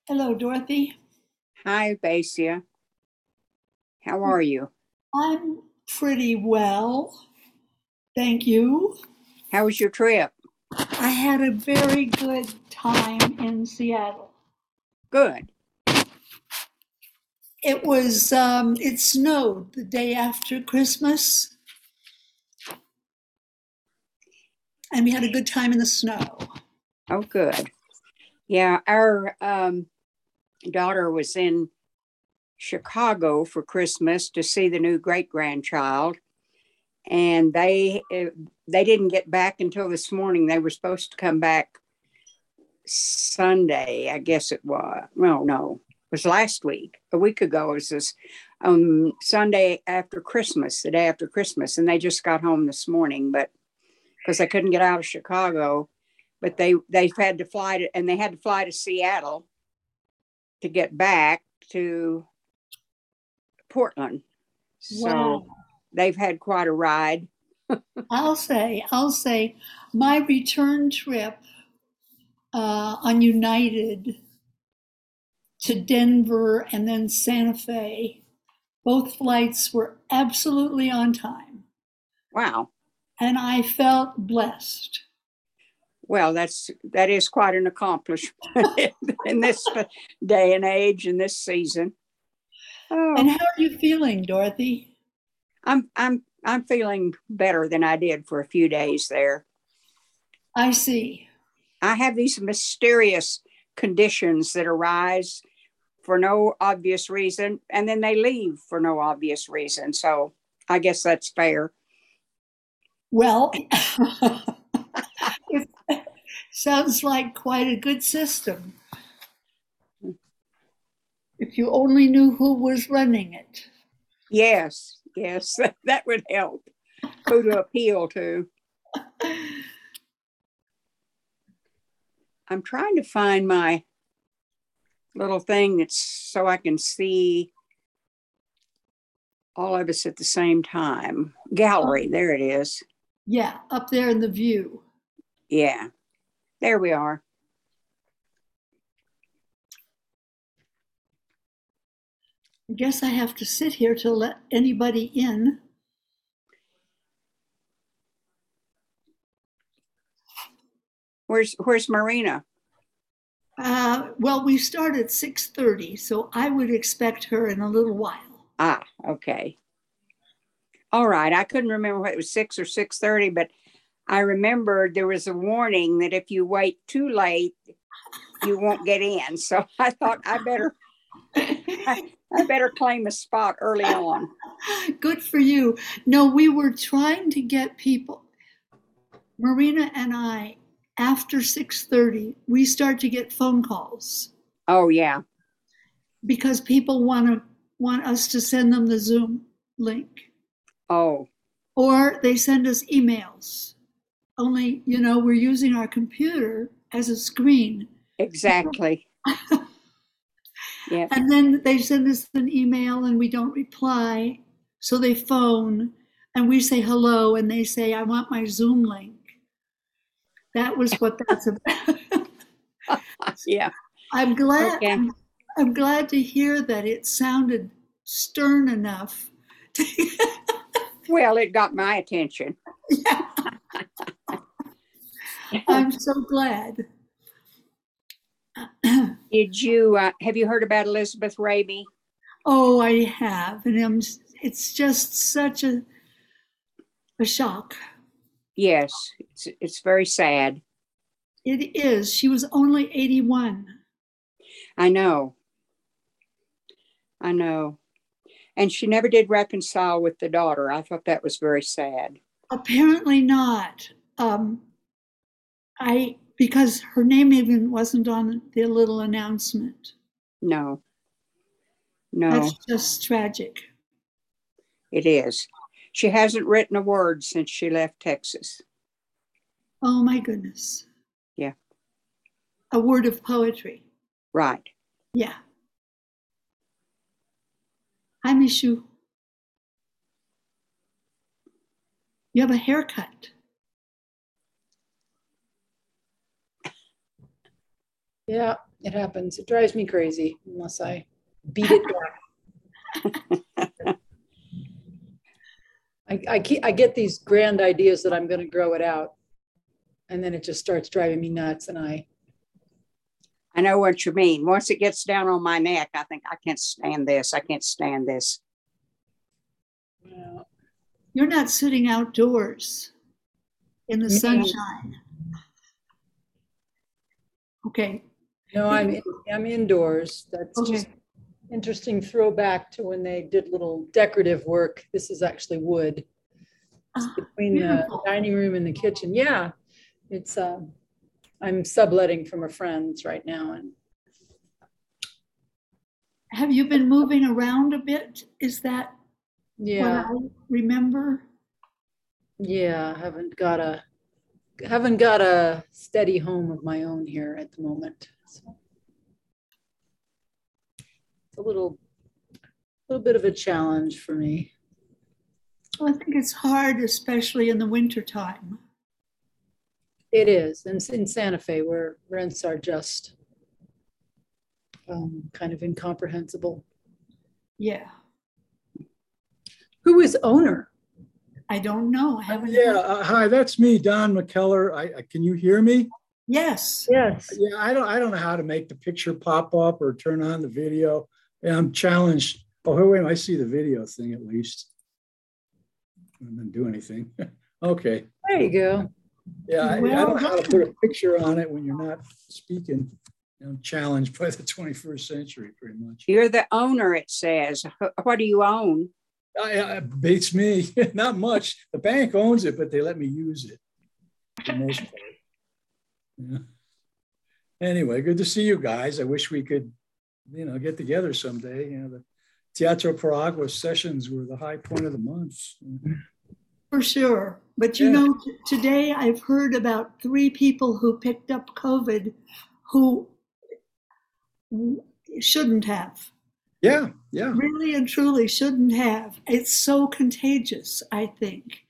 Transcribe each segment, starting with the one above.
Hello, Dorothy. Hi, Basia. How are you? I'm pretty well, thank you. How was your trip? I had a very good time in Seattle. Good. It snowed the day after Christmas, and we had a good time in the snow. Oh, good. Yeah, our daughter was in Chicago for Christmas to see the new great grandchild, and they didn't get back until this morning. They were supposed to come back Sunday, I guess it was. Well, no, it was last week. A week ago, it was this Sunday after Christmas, the day after Christmas, and they just got home this morning. But because they couldn't get out of Chicago, but they've had to fly to, and they had to fly to Seattle to get back to Portland. So Wow. they've had quite a ride. I'll say my return trip on United to Denver and then Santa Fe, both flights were absolutely on time, Wow. and I felt blessed. Well, that is quite an accomplishment in this day and age in this season. And Oh, how are you feeling, Dorothy? I'm feeling better than I did for a few days there. I see. I have these mysterious conditions that arise for no obvious reason, and then they leave for no obvious reason. So I guess that's fair. Well, it sounds like quite a good system. If you only knew who was running it. Yes, yes, that would help. Who to appeal to. I'm trying to find my little thing that's so I can see all of us at the same time. Gallery, there it is. Yeah, up there in the view. Yeah, there we are. I guess I have to sit here to let anybody in. Where's Marina? Well, we start at 6:30, so I would expect her in a little while. Ah, okay. All right. I couldn't remember what it was 6 or 6:30, but I remembered there was a warning that if you wait too late, you won't get in. So I thought I better claim a spot early on. Good for you. No, we were trying to get people, Marina and I, after 6:30, we start to get phone calls Oh yeah. because people want us to send them the Zoom link, Oh, or they send us emails. Only, we're using our computer as a screen. exactly. Yeah. And then they send us an email and we don't reply. So they phone and we say hello and they say, I want my Zoom link. That was what that's about. Yeah. I'm glad Okay. I'm glad to hear that it sounded stern enough. Well, it got my attention. Yeah, I'm so glad. Did you have you heard about Elizabeth Raby? Oh, I have, and it's just such a shock. Yes, it's very sad. It is. She was only 81. I know. I know. And she never did reconcile with the daughter. I thought that was very sad. Apparently not. I because her name even wasn't on the little announcement. No, That's no, just tragic. it is. She hasn't written a word since she left Texas. Oh my goodness. Yeah, A word of poetry. right. Yeah. Hi, Mishu. You have a haircut. Yeah, it happens. It drives me crazy unless I beat it back. I get these grand ideas that I'm going to grow it out, and then it just starts driving me nuts. And I know what you mean. Once it gets down on my neck, I think I can't stand this. I can't stand this. Yeah. You're not sitting outdoors in the sunshine. Okay. No, I'm indoors. That's Okay. just interesting throwback to when they did little decorative work. This is actually wood. It's between beautiful. the dining room and the kitchen. Yeah, it's I'm subletting from a friend's right now. And have you been moving around a bit? Is that yeah, what I remember? yeah, haven't got a steady home of my own here at the moment. So it's a little bit of a challenge for me. Well, I think it's hard, especially in the wintertime. It is. And in Santa Fe, where rents are just kind of incomprehensible. Yeah. Who is owner? I don't know. I haven't. Hi, that's me, Don McKellar. Can you hear me? Yes. Yes. Yeah, I don't know how to make the picture pop up or turn on the video. And I'm challenged. Oh, wait, I see the video thing at least. I didn't do anything. Okay. There you go. Yeah, I don't know how to put a picture on it when you're not speaking. I'm challenged by the 21st century, pretty much. You're the owner, it says. What do you own? It beats me. Not much. The bank owns it, but they let me use it for the most part. Yeah. Anyway, good to see you guys. I wish we could, get together someday. The Teatro Paragua sessions were the high point of the month. For sure. But today I've heard about 3 people who picked up COVID who shouldn't have. Yeah. Really and truly shouldn't have. It's so contagious, I think.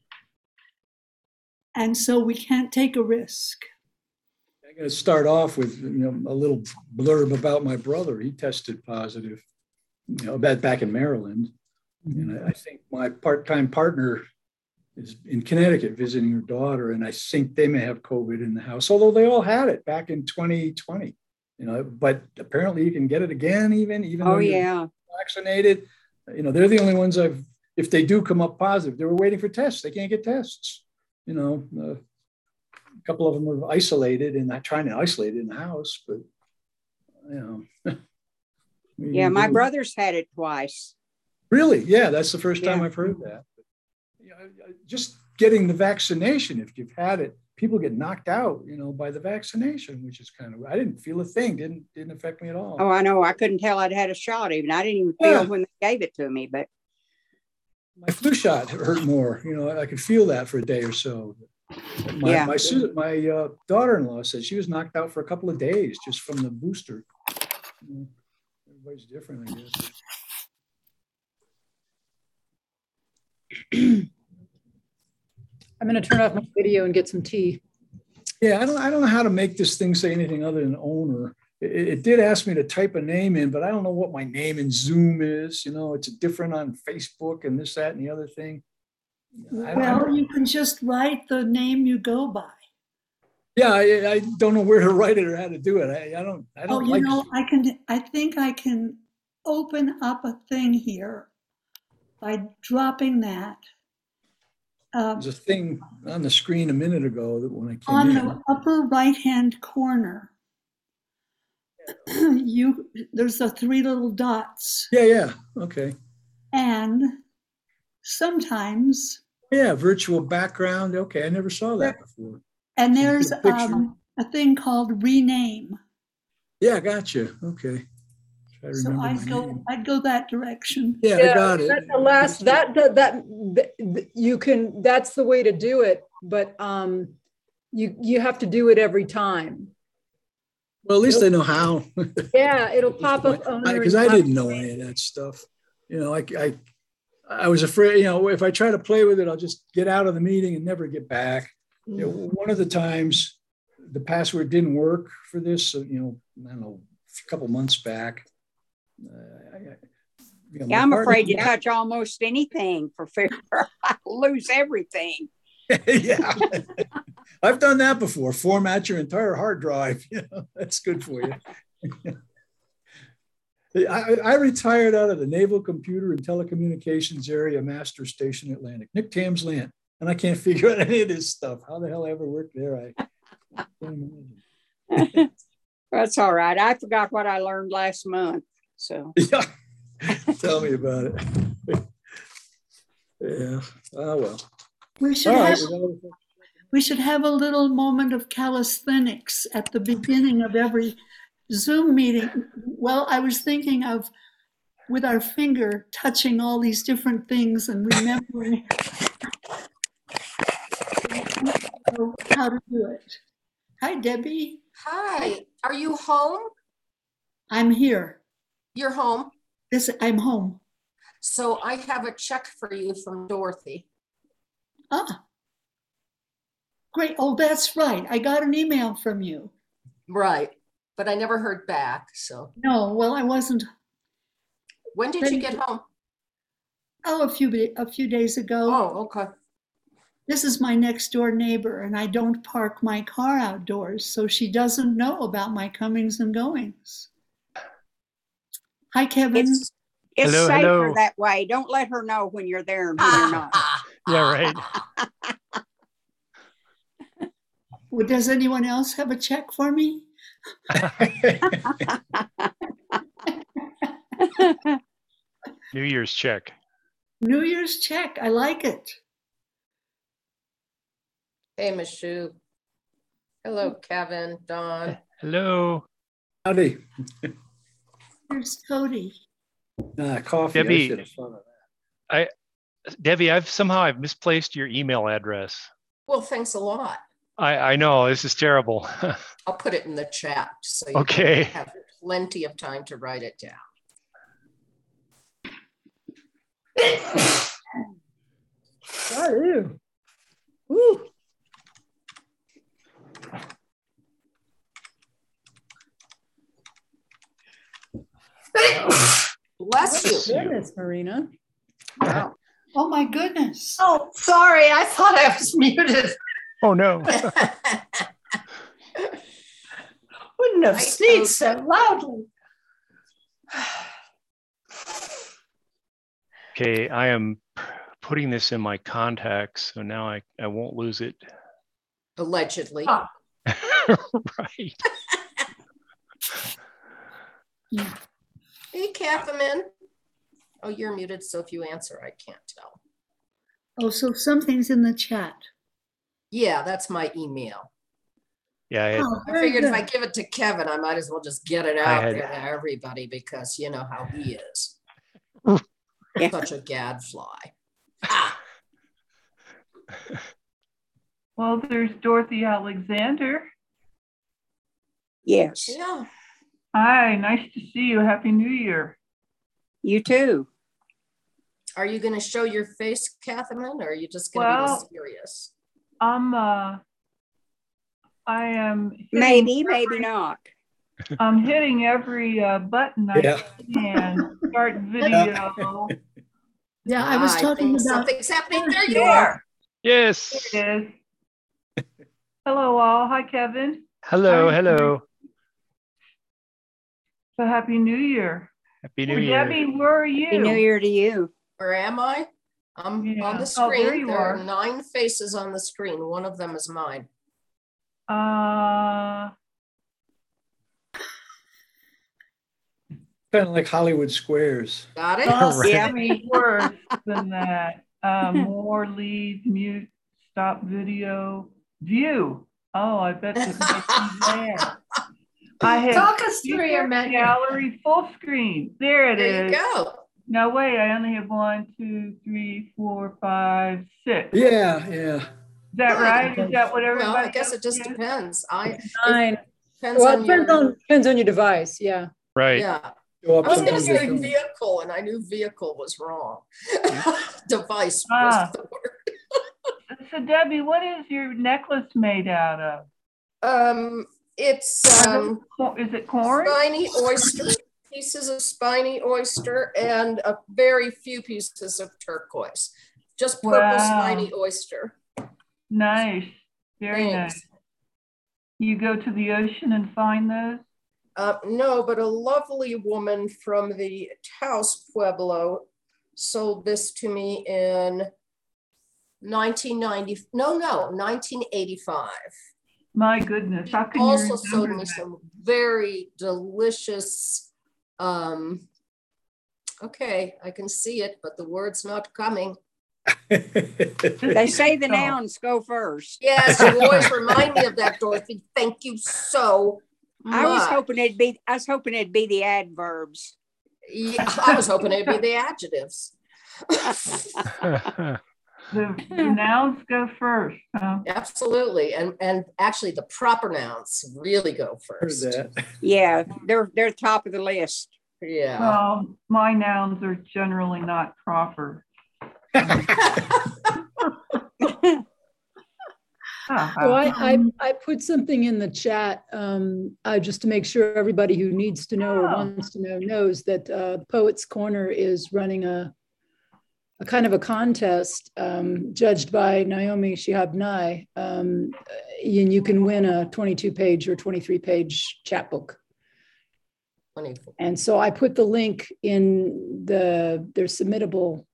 And so we can't take a risk. I'm going to start off with a little blurb about my brother. He tested positive, back in Maryland. And I think my part-time partner is in Connecticut visiting her daughter, and I think they may have COVID in the house, although they all had it back in 2020. But apparently you can get it again, even though you're vaccinated. They're the only ones if they do come up positive, they were waiting for tests. They can't get tests. A couple of them are isolated and not trying to isolate it in the house, but Yeah, my brother's had it twice. Really? Yeah, that's the first time I've heard that. Just getting the vaccination, if you've had it, people get knocked out, by the vaccination, which is kind of, I didn't feel a thing, didn't affect me at all. Oh, I know. I couldn't tell I'd had a shot even. I didn't even feel when they gave it to me, but my flu shot hurt more. I could feel that for a day or so. My daughter-in-law said she was knocked out for a couple of days just from the booster. Everybody's different, I guess. I'm going to turn off my video and get some tea. Yeah, I don't know how to make this thing say anything other than owner. It did ask me to type a name in, but I don't know what my name in Zoom is. It's different on Facebook and this, that, and the other thing. You can just write the name you go by. Yeah, I don't know where to write it or how to do it. I don't. I think I can open up a thing here by dropping that. There's a thing on the screen a minute ago that when I came on in. the upper right-hand corner, there's the 3 little dots. Yeah. Okay. And sometimes. Yeah, virtual background. Okay, I never saw that before. And there's a thing called rename. Yeah, gotcha. Okay. So I'd go that direction. Yeah, I got it. That's the last that you can. That's the way to do it, but you have to do it every time. Well, at least I know how. Yeah, it'll pop up because I didn't know any of that stuff. I was afraid. If I try to play with it, I'll just get out of the meeting and never get back. One of the times the password didn't work for this. So, I don't know, a couple months back. Yeah, I'm afraid to touch almost anything for fear I lose everything. Yeah, I've done that before. Format your entire hard drive. That's good for you. I retired out of the Naval Computer and Telecommunications Area Master Station Atlantic, Nick Tam's land, and I can't figure out any of this stuff. How the hell I ever worked there? I can't imagine. That's all right. I forgot what I learned last month. So yeah, tell me about it. Yeah. Oh well. We should have a little moment of calisthenics at the beginning of every Zoom meeting. Well, I was thinking of with our finger touching all these different things and remembering how to do it. Hi, Debbie. Hi, are you home? I'm here. You're home? I'm home. So I have a check for you from Dorothy. Ah, great. Oh, that's right. I got an email from you. Right, but I never heard back, so. No, well, I wasn't. When did you get home? Oh, a few days ago. Oh, okay. This is my next door neighbor, and I don't park my car outdoors, so she doesn't know about my comings and goings. Hi, Kevin. it's Hello, safer hello. that way. Don't let her know when you're there and when you're not. Yeah, right. Well, does anyone else have a check for me? New Year's check. New Year's check. I like it. Hey, Michoud. Hello, Kevin, Don. Hello. Howdy. Here's Cody. Coffee. Debbie. I should have thought of that. Debbie, I've misplaced your email address. Well, thanks a lot. I know, this is terrible. I'll put it in the chat so you Okay. have plenty of time to write it down. Oh, woo. Bless you. Goodness, Marina. Wow. Oh, my goodness. Oh, sorry. I thought I was muted. Oh, no. Wouldn't have I sneezed so loudly. Okay, I am putting this in my contacts, so now I won't lose it. Allegedly. Ah. Right. Hey, Catherine. Oh, you're muted, so if you answer, I can't tell. Oh, so something's in the chat. Yeah, that's my email. Yeah, Oh, I very figured if good. I give it to Kevin, I might as well just get it I out had- there to everybody because you know how he is. Yeah. Such a gadfly. Well, there's Dorothy Alexander. Yes, Yeah. Hi, nice to see you. Happy New Year. you too. Are you going to show your face, Catherine, or are you just going to Well- be serious? I am Maybe not. I'm hitting every button I Yeah. can. Start video. Yeah, I was I talking think about. something's happening. There you There. are. yes. There it is. Hello, all. Hi, Kevin. Hello, Hi. hello. So happy New Year. Happy New Oh, Year. Debbie, where are you? Happy New Year to you. Where am I? I'm Yeah. on the Oh, there screen. you There are. are 9 faces on the screen. One of them is mine. Kind of like Hollywood Squares. Got it? Oh, Yeah. maybe worse than that. More leads, mute, stop video, view. Oh, I bet this makes me mad. I have Talk us through your speaker, menu. gallery, full screen. There it There is. you go. No, wait, I only have 1, 2, 3, 4, 5, 6. Is Yeah. that right? Is that what everybody Well, I guess else it just is? depends. Nine. Depends Well, on it your, depends on your device. Yeah. Right. yeah. Go up I was and going down to the say phone. vehicle, and I knew vehicle was wrong. Device Ah. was the word. So Debbie, what is your necklace made out of? It's Is it corn? spiny oyster, pieces of spiny oyster, and a very few pieces of turquoise. Just purple Wow. spiny oyster. Nice. Very Thanks. nice. You go to the ocean and find those? No, but a lovely woman from the Taos Pueblo sold this to me in 1985. My goodness. How can Also you sold remember me that? some very delicious, okay, I can see it, but the word's not coming. They say the nouns go first. Yes, you always remind me of that, Dorothy. Thank you so much. I was hoping it'd be the adverbs. Yeah, I was hoping it'd be the adjectives. The nouns go first. Huh? Absolutely. And actually the proper nouns really go Heard first. that. Yeah, they're top of the list. Yeah. Well, my nouns are generally not proper. So I put something in the chat just to make sure everybody who needs to know or wants to know knows that Poets Corner is running a kind of a contest judged by Naomi Shihab Nye, and you can win a 22-page or 23-page chapbook. Wonderful. And so I put the link in their submittable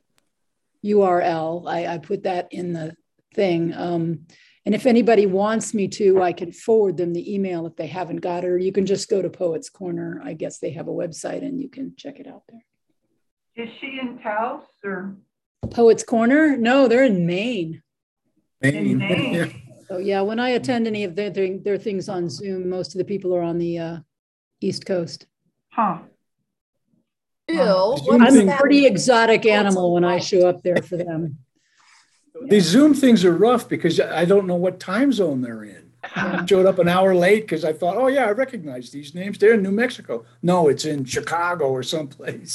URL. I put that in the thing. And if anybody wants me to, I can forward them the email if they haven't got it, or you can just go to Poets Corner. I guess they have a website and you can check it out there. Is she in Taos or? Poets Corner? No, they're in Maine. In Maine. Maine. Yeah. So yeah, when I attend any of their things on Zoom, most of the people are on the East Coast. Huh. Bill, Zoom what I'm is a that? pretty exotic animal when I show up there for them. These Zoom things are rough because I don't know what time zone they're in. I showed up an hour late because I thought, oh yeah, I recognize these names. They're in New Mexico. No, it's in Chicago or someplace.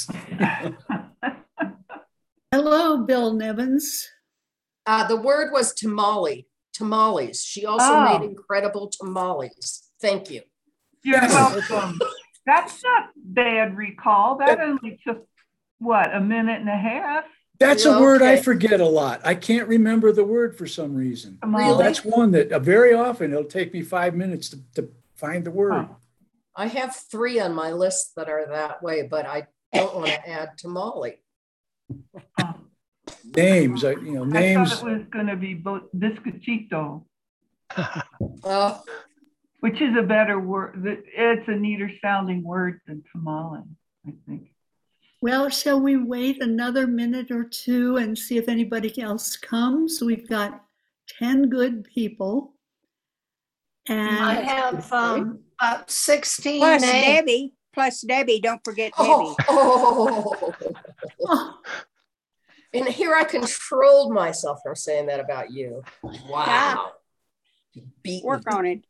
Hello, Bill Nevins. The word was tamales. She also made incredible tamales. Thank you. You're welcome. That's not bad recall. That only took, what, a minute and a half? That's a word I Okay. forget a lot. I can't remember the word for some reason. Really? That's one that very often it'll take me 5 minutes to find the word. Huh. I have 3 on my list that are that way, but I don't want to add tamale. Huh. Names, I names. thought it was going to be biscochito, Oh, which is a better word. It's a neater sounding word than tamale, I think. Well, shall we wait another minute or two and see if anybody else comes? We've got 10 good people. And I have 16 Plus names. Debbie, don't forget Debbie. oh. oh, And here I controlled myself from saying that about you. Wow. Beat me. Work on it.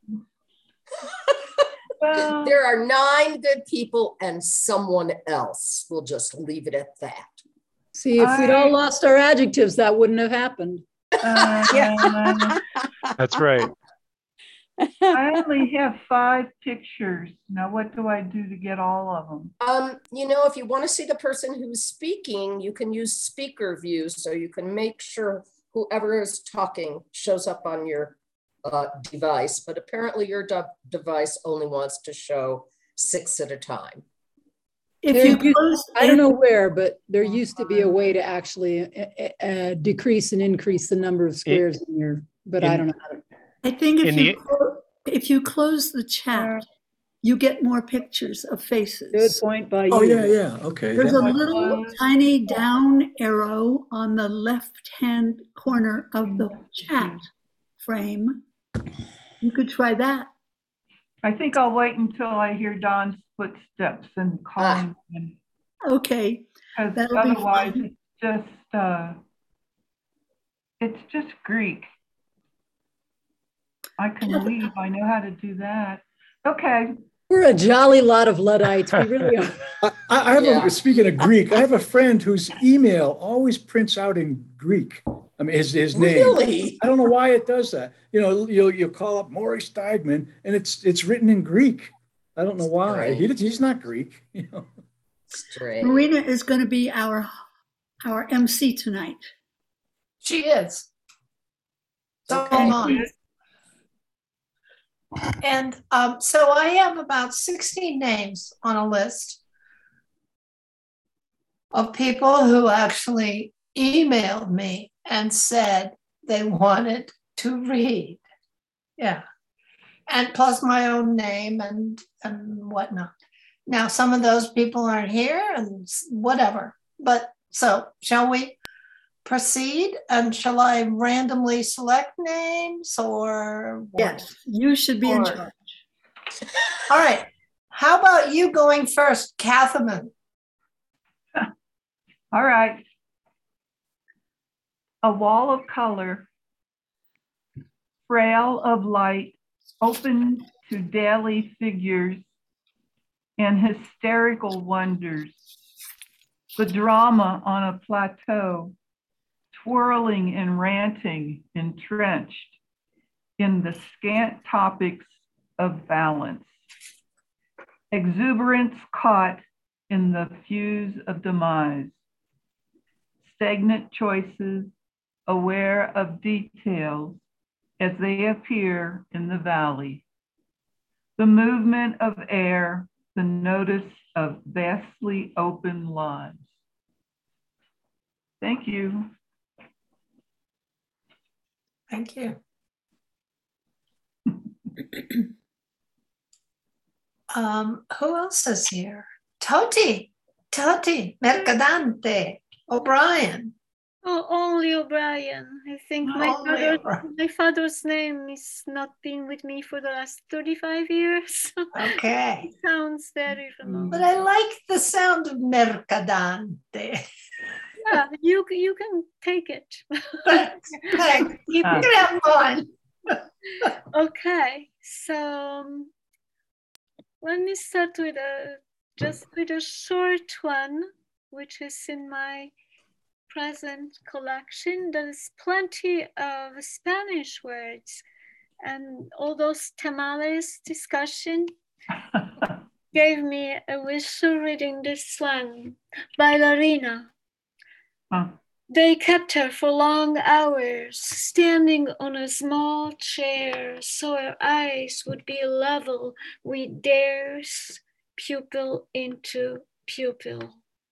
Well, There are 9 good people and someone else. We'll just leave it at that. See, if we'd all lost our adjectives, that wouldn't have happened. That's right. I only have 5 pictures. Now, what do I do to get all of them? If you want to see the person who's speaking, you can use speaker view so you can make sure whoever is talking shows up on your device, but apparently your device only wants to show 6 at a time. if you close, I don't know where, but there used to be a way to actually decrease and increase the number of squares in your, but I don't know how to. I think if you close the chat, you get more pictures of faces. Good point by you. Oh yeah. Okay. There's That a might- little tiny down arrow on the left-hand corner of the chat frame. You could try that. I think I'll wait until I hear Don's footsteps and call him in, Okay. because That'll be otherwise fine. it's just Greek. I can leave. I know how to do that. Okay. We're a jolly lot of Luddites. We really are. I have speaking of Greek, I have a friend whose email always prints out in Greek. I mean, his name. Really? I don't know why it does that. You know, you call up Maury Steigman, and it's written in Greek. I don't know why. He's not Greek. You know. Strange. Marina is going to be our MC tonight. She is. So Okay. am I. And so I have about 16 names on a list of people who actually emailed me and said they wanted to read. Yeah. And plus my own name and whatnot. Now, some of those people aren't here and whatever. But so shall we proceed? And shall I randomly select names or what? Yes, you should be in charge. All right. How about you going first, Catherine? All right. A wall of color, frail of light, open to daily figures and hysterical wonders. The drama on a plateau, twirling and ranting, entrenched in the scant topics of balance. Exuberance caught in the fuse of demise. Stagnant choices, aware of details as they appear in the valley. The movement of air, the notice of vastly open lives. Thank you. Thank you. Who else is here? Toti Mercadante, O'Brien. Oh, only O'Brien. I think my father's name is not been with me for the last 35 years. Okay. It sounds very familiar. But I like the sound of Mercadante. Yeah, you can take it. Thanks. You can have fun. Okay, so let me start with a short one, which is in my present collection. There's plenty of Spanish words, and all those tamales discussion gave me a wish of reading this one. Bailarina. They kept her for long hours, standing on a small chair, so her eyes would be level with theirs, pupil into pupil.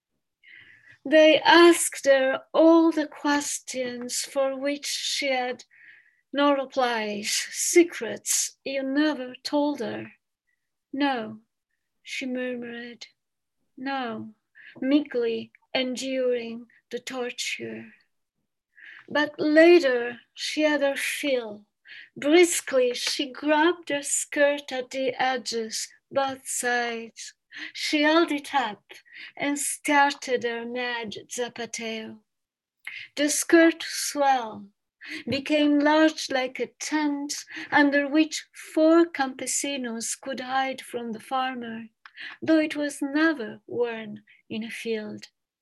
They asked her all the questions for which she had no replies, secrets you never told her. No, she murmured, no, meekly enduring the torture. But later she had her fill. Briskly she grabbed her skirt at the edges, both sides. She held it up and started her mad zapateo. The skirt swelled, became large like a tent under which 4 campesinos could hide from the farmer, though it was never worn in a field.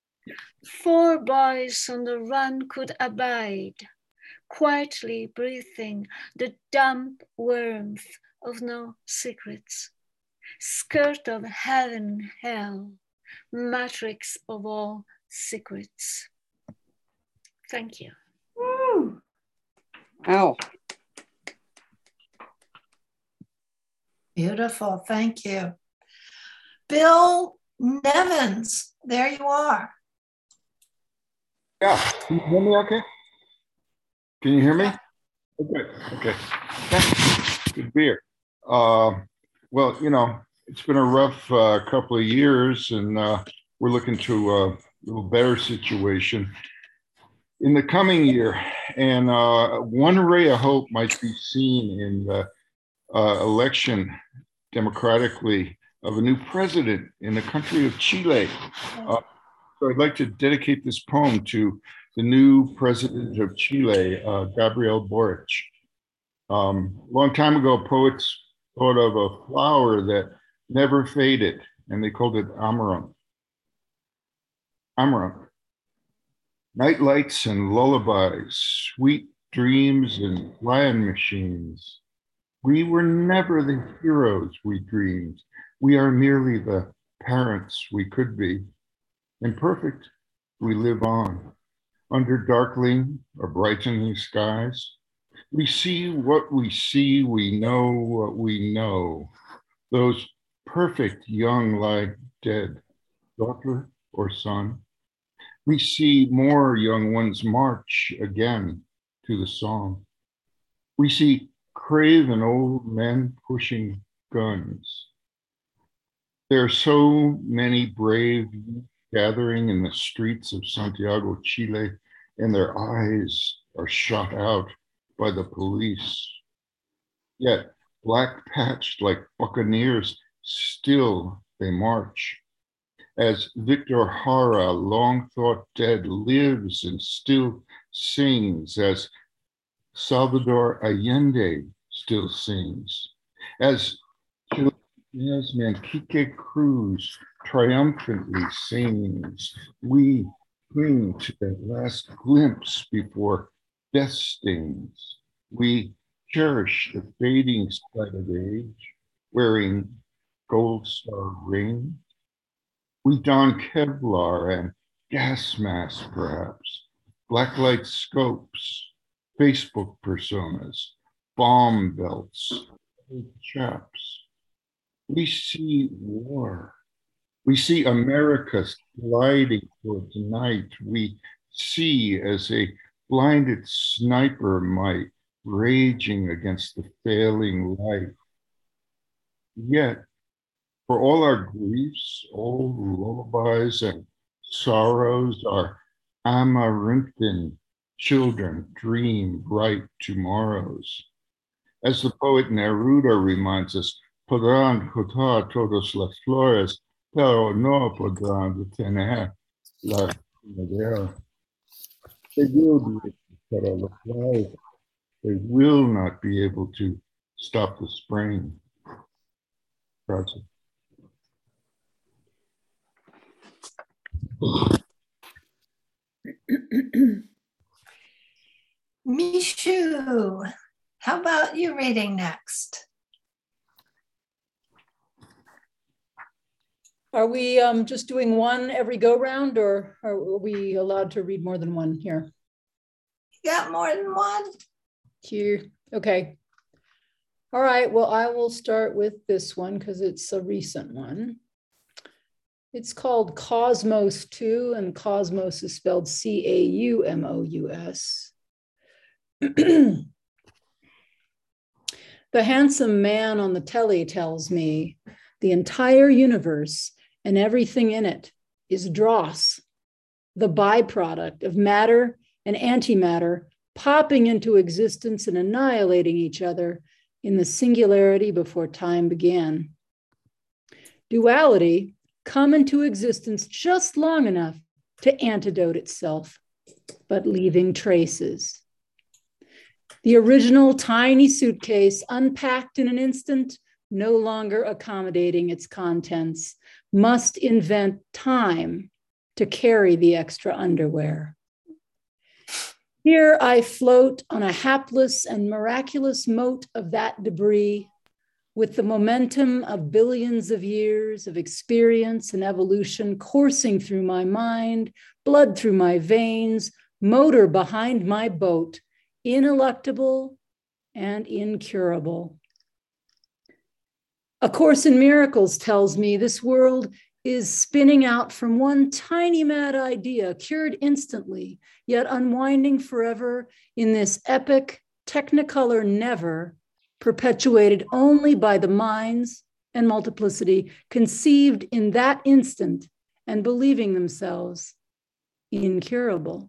4 boys on the run could abide, quietly breathing the damp warmth of no secrets. Skirt of heaven, hell, matrix of all secrets. Thank you. Woo. Oh, Beautiful, thank you. Bill Nevins, there you are. Yeah, can you hear me okay? Can you hear me? Okay. Good to be here. Well, you know, it's been a rough couple of years, and we're looking to a little better situation in the coming year. And one ray of hope might be seen in the election democratically of a new president in the country of Chile. So I'd like to dedicate this poem to the new president of Chile, Gabriel Boric. Long time ago, poets thought of a flower that never faded, and they called it amaranth. Amaranth. Night lights and lullabies, sweet dreams and flying machines. We were never the heroes we dreamed. We are merely the parents we could be. Imperfect, we live on. Under darkling or brightening skies, we see what we see, we know what we know. Those perfect young lie dead, daughter or son. We see more young ones march again to the song. We see craven old men pushing guns. There are so many brave youth gathering in the streets of Santiago, Chile, and their eyes are shot out by the police. Yet, black patched like buccaneers, still they march. As Victor Jara, long thought dead, lives and still sings, as Salvador Allende still sings, as Manrique Cruz triumphantly sings, we cling to that last glimpse before death stings. We cherish the fading sight of age, wearing gold star ring. We don Kevlar and gas masks, perhaps, blacklight scopes, Facebook personas, bomb belts, chaps. We see war. We see America sliding towards night. We see as a blinded sniper might raging against the failing light. Yet, for all our griefs, old lullabies and sorrows, our amaranthine children dream bright tomorrows. As the poet Neruda reminds us, podrán cortar todas las flores, pero no podrán detener la primavera. They will be able to cut all the flowers. They will not be able to stop the spring. Grazie. Mishu, how about you reading next? Are we just doing one every go round, or are we allowed to read more than one here? You got more than one? Cute. Okay. All right. Well, I will start with this one because it's a recent one. It's called Cosmos 2, and Cosmos is spelled Caumous. The handsome man on the telly tells me the entire universe and everything in it is dross, the byproduct of matter and antimatter popping into existence and annihilating each other in the singularity before time began. Duality come into existence just long enough to antidote itself, but leaving traces. The original tiny suitcase, unpacked in an instant, no longer accommodating its contents, must invent time to carry the extra underwear. Here I float on a hapless and miraculous mote of that debris, with the momentum of billions of years of experience and evolution coursing through my mind, blood through my veins, motor behind my boat, ineluctable and incurable. A Course in Miracles tells me this world is spinning out from one tiny mad idea, cured instantly, yet unwinding forever in this epic technicolor never, perpetuated only by the minds and multiplicity conceived in that instant and believing themselves incurable.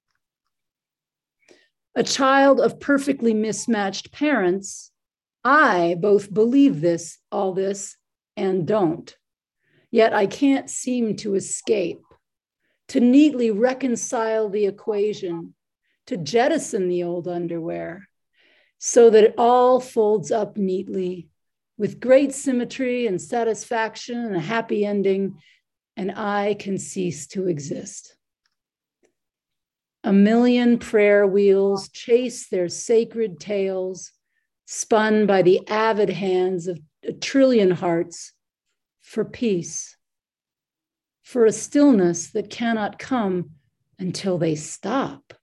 A child of perfectly mismatched parents, I both believe this, all this, and don't. Yet I can't seem to escape, to neatly reconcile the equation, to jettison the old underwear, so that it all folds up neatly with great symmetry and satisfaction and a happy ending, and I can cease to exist. A million prayer wheels chase their sacred tails, spun by the avid hands of a trillion hearts for peace, for a stillness that cannot come until they stop.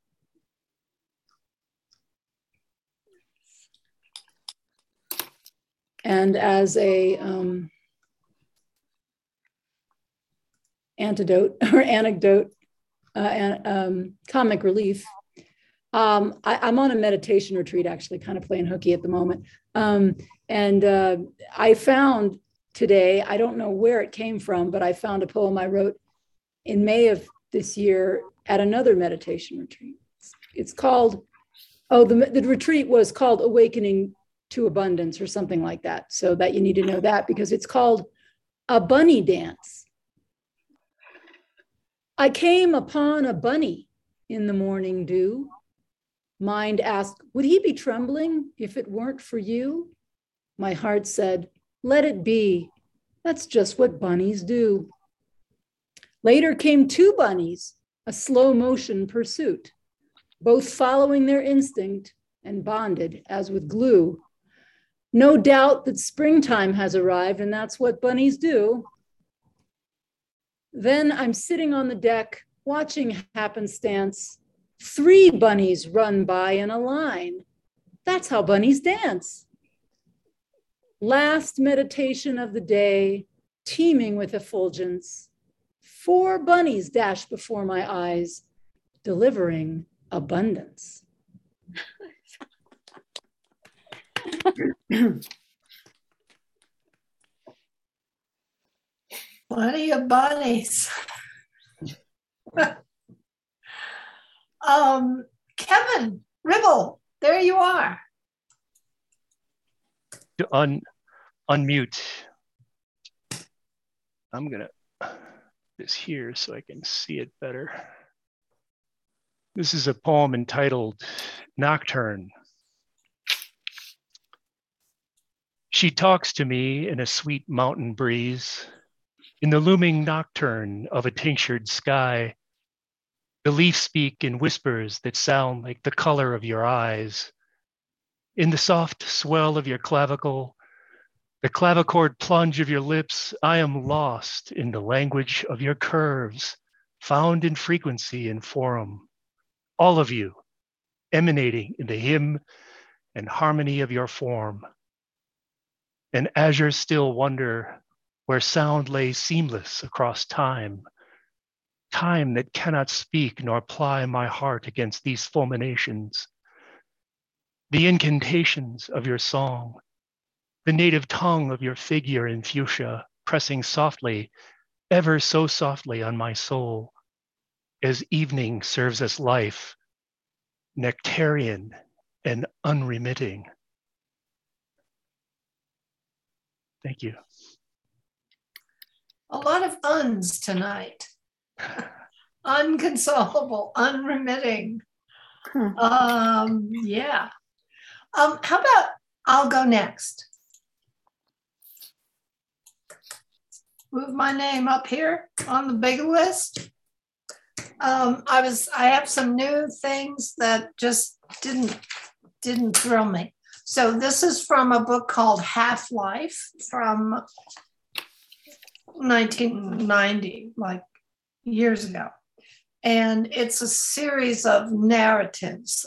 And as a antidote or anecdote, comic relief, I'm on a meditation retreat, actually, kind of playing hooky at the moment. I found today, I don't know where it came from, but I found a poem I wrote in May of this year at another meditation retreat. It's called, the retreat was called Awakening to Abundance or something like that. So that you need to know that because it's called A Bunny Dance. I came upon a bunny in the morning dew. Mind asked, would he be trembling if it weren't for you? My heart said, let it be. That's just what bunnies do. Later came two bunnies, a slow motion pursuit, both following their instinct and bonded as with glue. No doubt that springtime has arrived and that's what bunnies do. Then I'm sitting on the deck watching happenstance. 3 bunnies run by in a line. That's how bunnies dance. Last meditation of the day, teeming with effulgence. 4 bunnies dash before my eyes, delivering abundance. Plenty of bunnies. Kevin Ribble, there you are. To unmute. I'm gonna this here so I can see it better. This is a poem entitled Nocturne. She talks to me in a sweet mountain breeze, in the looming nocturne of a tinctured sky. The leaves speak in whispers that sound like the color of your eyes. In the soft swell of your clavicle, the clavichord plunge of your lips, I am lost in the language of your curves, found in frequency and form. All of you, emanating in the hymn and harmony of your form. An azure still wonder where sound lay seamless across time, time that cannot speak nor ply my heart against these fulminations. The incantations of your song, the native tongue of your figure in fuchsia, pressing softly, ever so softly on my soul, as evening serves as life, nectarian and unremitting. Thank you. A lot of uns tonight. Unconsolable, unremitting. Yeah. How about I'll go next? Move my name up here on the big list. I have some new things that just didn't thrill me. So this is from a book called Half-Life from 1990, like years ago. And it's a series of narratives.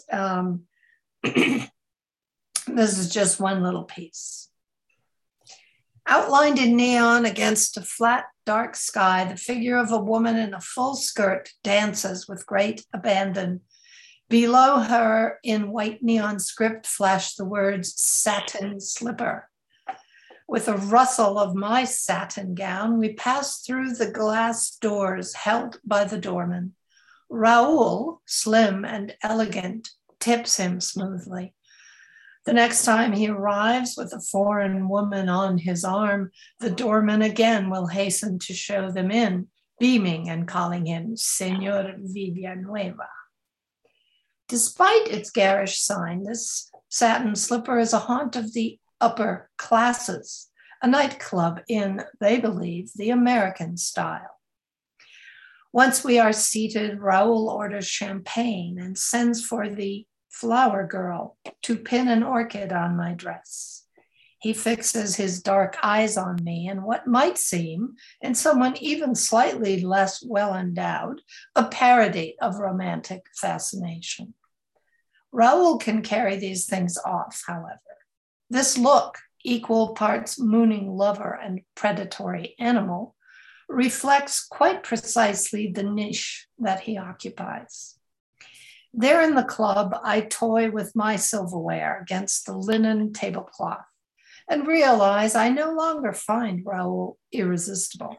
This is just one little piece. Outlined in neon against a flat, dark sky, the figure of a woman in a full skirt dances with great abandon. Below her, in white neon script, flash the words satin slipper. With a rustle of my satin gown, we pass through the glass doors held by the doorman. Raoul, slim and elegant, tips him smoothly. The next time he arrives with a foreign woman on his arm, the doorman again will hasten to show them in, beaming and calling him Señor Villanueva. Despite its garish sign, this satin slipper is a haunt of the upper classes, a nightclub in, they believe, the American style. Once we are seated, Raoul orders champagne and sends for the flower girl to pin an orchid on my dress. He fixes his dark eyes on me in what might seem, in someone even slightly less well endowed, a parody of romantic fascination. Raoul can carry these things off, however. This look, equal parts mooning lover and predatory animal, reflects quite precisely the niche that he occupies. There in the club, I toy with my silverware against the linen tablecloth and realize I no longer find Raoul irresistible.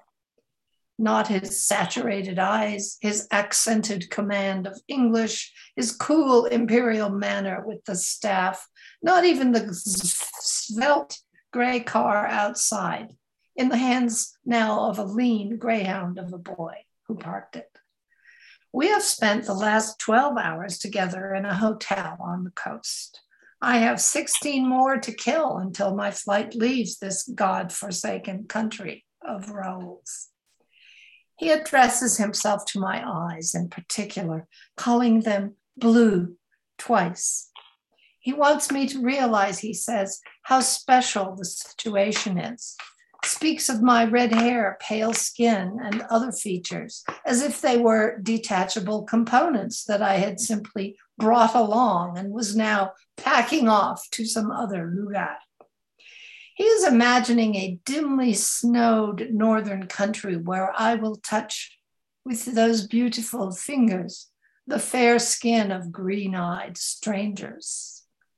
Not his saturated eyes, his accented command of English, his cool imperial manner with the staff, not even the svelte gray car outside, in the hands now of a lean greyhound of a boy who parked it. We have spent the last 12 hours together in a hotel on the coast. I have 16 more to kill until my flight leaves this God-forsaken country of Raoul's. He addresses himself to my eyes in particular, calling them blue twice. He wants me to realize, he says, how special the situation is. Speaks of my red hair, pale skin, and other features, as if they were detachable components that I had simply brought along and was now packing off to some other lugar. He is imagining a dimly snowed northern country where I will touch with those beautiful fingers the fair skin of green-eyed strangers.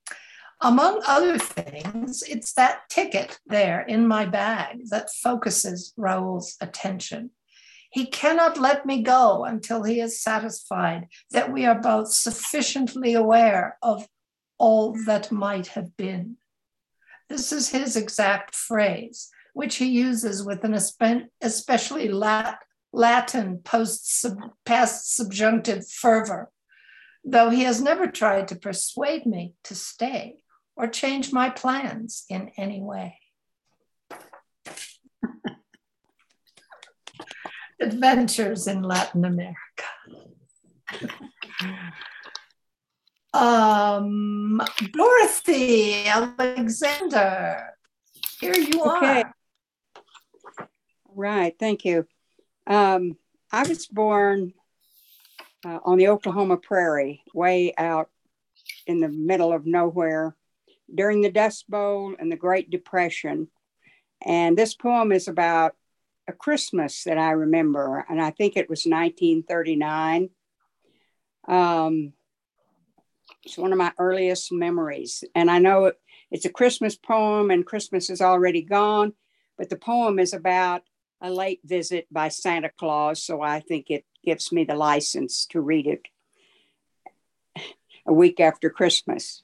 Among other things, it's that ticket there in my bag that focuses Raoul's attention. He cannot let me go until he is satisfied that we are both sufficiently aware of all that might have been. This is his exact phrase, which he uses with an especially Latin past subjunctive fervor, though he has never tried to persuade me to stay or change my plans in any way. Adventures in Latin America. Dorothy Alexander, here you Okay. are. Right, thank you. I was born on the Oklahoma prairie, way out in the middle of nowhere, during the Dust Bowl and the Great Depression. And this poem is about a Christmas that I remember, and I think it was 1939. It's one of my earliest memories. And I know it's a Christmas poem and Christmas is already gone, but the poem is about a late visit by Santa Claus. So I think it gives me the license to read it a week after Christmas.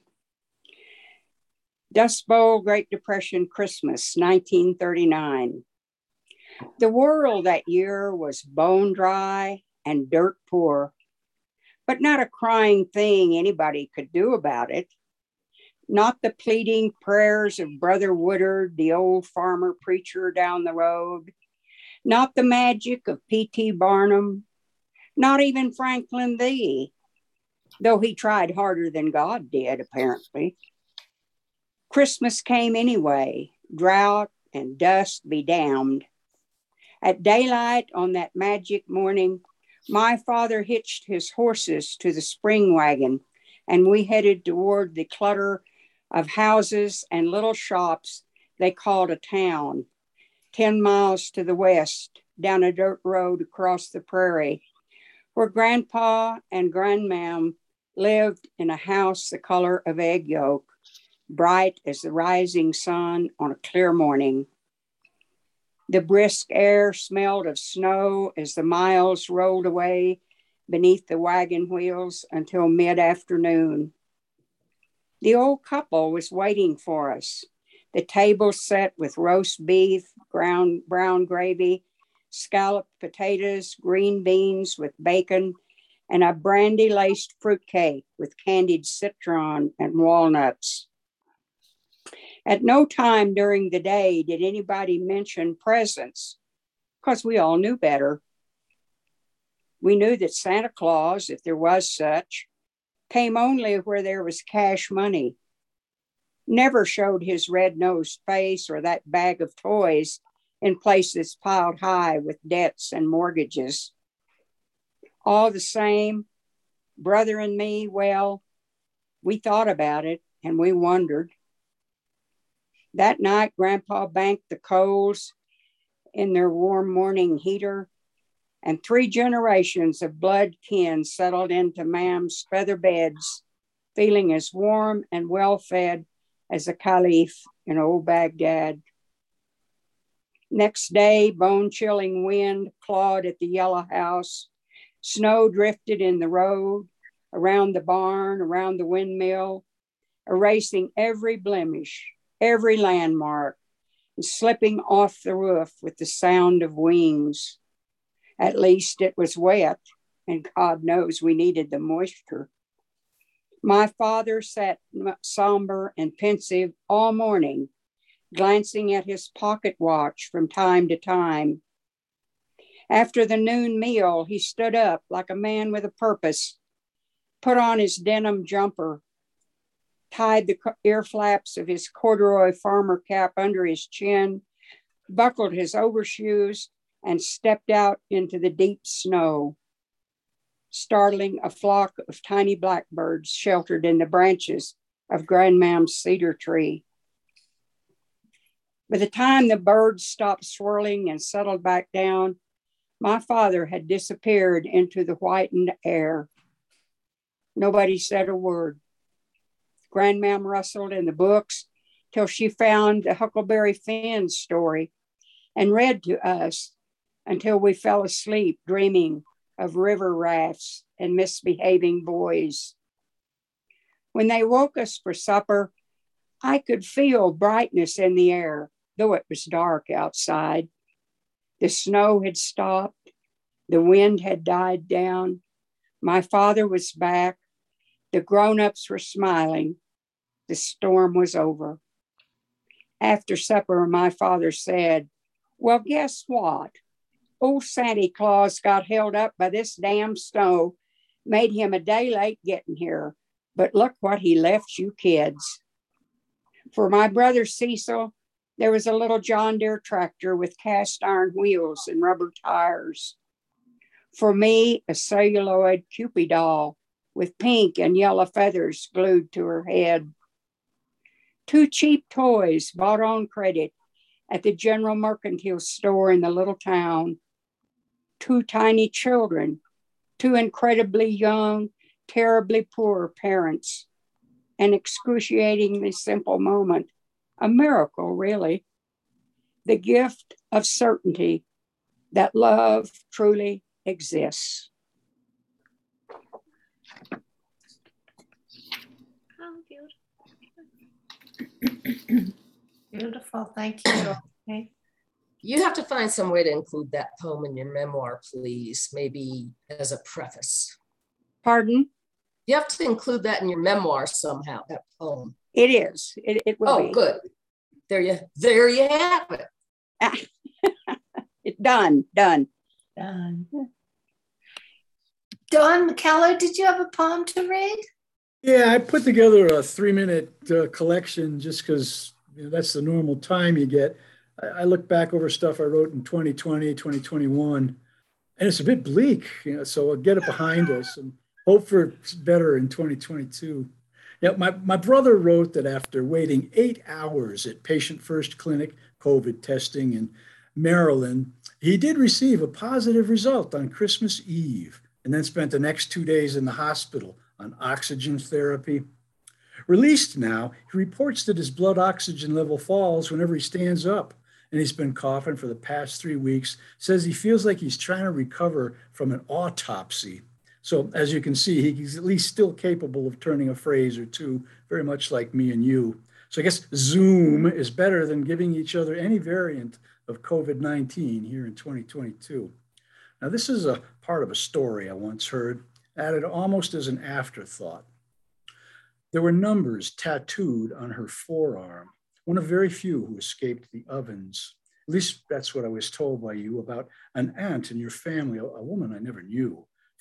Dust Bowl, Great Depression, Christmas, 1939. The world that year was bone dry and dirt poor, but not a crying thing anybody could do about it. Not the pleading prayers of Brother Woodard, the old farmer preacher down the road. Not the magic of P.T. Barnum. Not even Franklin Thee, though he tried harder than God did, apparently. Christmas came anyway, drought and dust be damned. At daylight on that magic morning, my father hitched his horses to the spring wagon, and we headed toward the clutter of houses and little shops they called a town, 10 miles to the west, down a dirt road across the prairie, where Grandpa and Grandmam lived in a house the color of egg yolk, bright as the rising sun on a clear morning. The brisk air smelled of snow as the miles rolled away beneath the wagon wheels until mid-afternoon. The old couple was waiting for us, the table set with roast beef, brown gravy, scalloped potatoes, green beans with bacon, and a brandy-laced fruitcake with candied citron and walnuts. At no time during the day did anybody mention presents, because we all knew better. We knew that Santa Claus, if there was such, came only where there was cash money. Never showed his red-nosed face or that bag of toys in places piled high with debts and mortgages. All the same, brother and me, well, we thought about it and we wondered. That night, Grandpa banked the coals in their warm morning heater, and 3 generations of blood kin settled into Mam's feather beds, feeling as warm and well-fed as a caliph in old Baghdad. Next day, bone-chilling wind clawed at the yellow house. Snow drifted in the road, around the barn, around the windmill, erasing every blemish, every landmark, and slipping off the roof with the sound of wings. At least it was wet, and God knows we needed the moisture. My father sat somber and pensive all morning, glancing at his pocket watch from time to time. After the noon meal, he stood up like a man with a purpose, put on his denim jumper, tied the ear flaps of his corduroy farmer cap under his chin, buckled his overshoes, and stepped out into the deep snow, startling a flock of tiny blackbirds sheltered in the branches of Grandmam's cedar tree. By the time the birds stopped swirling and settled back down, my father had disappeared into the whitened air. Nobody said a word. Grandmam rustled in the books till she found the Huckleberry Finn story and read to us until we fell asleep dreaming of river rafts and misbehaving boys. When they woke us for supper, I could feel brightness in the air, though it was dark outside. The snow had stopped. The wind had died down. My father was back. The grown-ups were smiling. The storm was over. After supper, my father said, "Well, guess what? Old Santa Claus got held up by this damn snow, made him a day late getting here. But look what he left you kids." For my brother Cecil, there was a little John Deere tractor with cast iron wheels and rubber tires. For me, a celluloid Cupid doll with pink and yellow feathers glued to her head. 2 cheap toys bought on credit at the General Mercantile store in the little town. 2 tiny children, 2 incredibly young, terribly poor parents. An excruciatingly simple moment, a miracle, really. The gift of certainty that love truly exists. How beautiful. Beautiful. Thank you. Okay. You have to find some way to include that poem in your memoir, please, maybe as a preface. Pardon? You have to include that in your memoir somehow, that poem. It is. It will be. Oh, good. There you have it. It's done. Don McKellar, did you have a poem to read? Yeah, I put together a 3-minute collection just because that's the normal time you get. I look back over stuff I wrote in 2020, 2021, and it's a bit bleak, so I'll get it behind us and hope for better in 2022. Yeah, my brother wrote that after waiting 8 hours at Patient First Clinic COVID testing in Maryland, he did receive a positive result on Christmas Eve and then spent the next 2 days in the hospital on oxygen therapy. Released now, he reports that his blood oxygen level falls whenever he stands up, and he's been coughing for the past 3 weeks, says he feels like he's trying to recover from an autopsy. So as you can see, he's at least still capable of turning a phrase or two, very much like me and you. So I guess Zoom is better than giving each other any variant of COVID-19 here in 2022. Now, this is a part of a story I once heard, added almost as an afterthought. There were numbers tattooed on her forearm, one of very few who escaped the ovens. At least that's what I was told by you about an aunt in your family, a woman I never knew,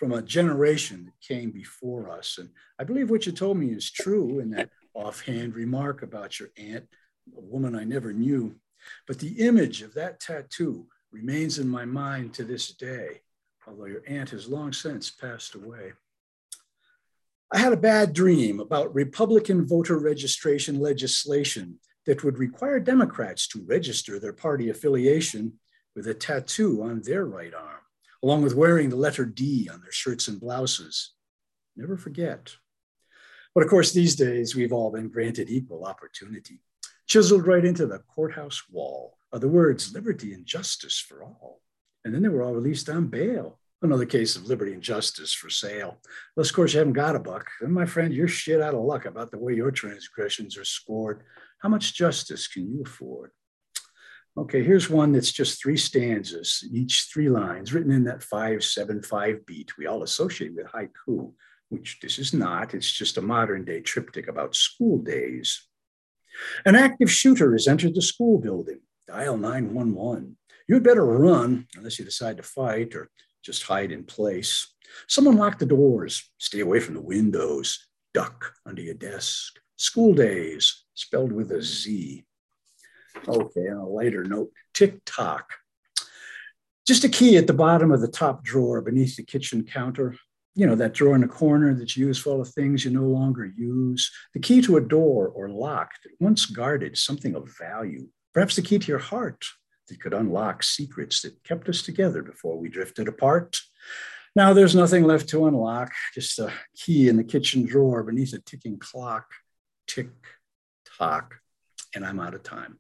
from a generation that came before us. And I believe what you told me is true in that offhand remark about your aunt, a woman I never knew. But the image of that tattoo remains in my mind to this day, although your aunt has long since passed away. I had a bad dream about Republican voter registration legislation that would require Democrats to register their party affiliation with a tattoo on their right arm, along with wearing the letter D on their shirts and blouses. Never forget. But of course, these days, we've all been granted equal opportunity. Chiseled right into the courthouse wall are the words liberty and justice for all. And then they were all released on bail. Another case of liberty and justice for sale. Unless, of course, you haven't got a buck. Then, my friend, you're shit out of luck about the way your transgressions are scored. How much justice can you afford? Okay, here's one that's just 3 stanzas, each 3 lines, written in that 5/7/5 beat we all associate with haiku, which this is not. It's just a modern day triptych about school days. An active shooter has entered the school building. Dial 911. You'd better run unless you decide to fight or just hide in place. Someone lock the doors. Stay away from the windows. Duck under your desk. School days, spelled with a Z. Okay, on a lighter note, tick-tock. Just a key at the bottom of the top drawer beneath the kitchen counter. You know, that drawer in the corner that you use for all the things you no longer use. The key to a door or lock that once guarded something of value. Perhaps the key to your heart that could unlock secrets that kept us together before we drifted apart. Now there's nothing left to unlock, just a key in the kitchen drawer beneath a ticking clock. Tick-tock, and I'm out of time.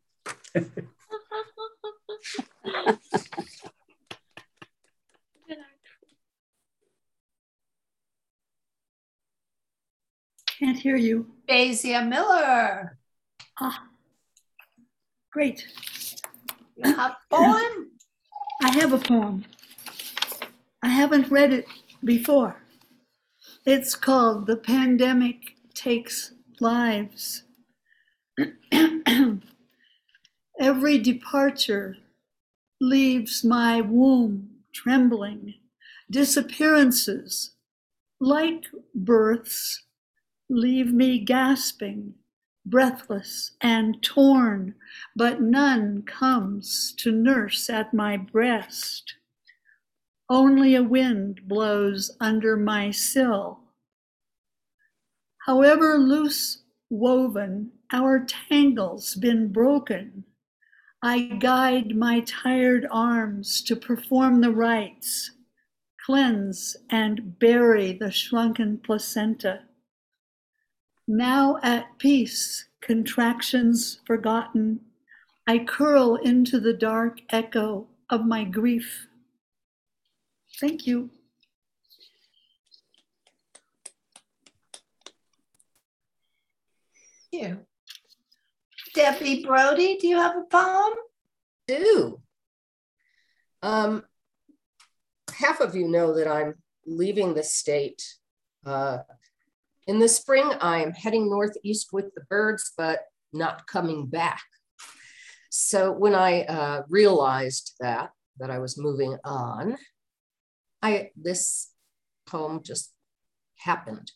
Can't hear you. Basia Miller. Ah, great. You have a poem? I have a poem. I haven't read it before. It's called The Pandemic Takes Lives. Every departure leaves my womb trembling. Disappearances, like births, leave me gasping, breathless and torn, but none comes to nurse at my breast. Only a wind blows under my sill. However loose woven, our tangle's been broken. I guide my tired arms to perform the rites, cleanse and bury the shrunken placenta. Now at peace, contractions forgotten, I curl into the dark echo of my grief. Thank you. Thank you. Debbie Brody, do you have a poem? Do. Half of you know that I'm leaving the state. In the spring, I'm heading northeast with the birds, but not coming back. So when I realized that I was moving on, this poem just happened.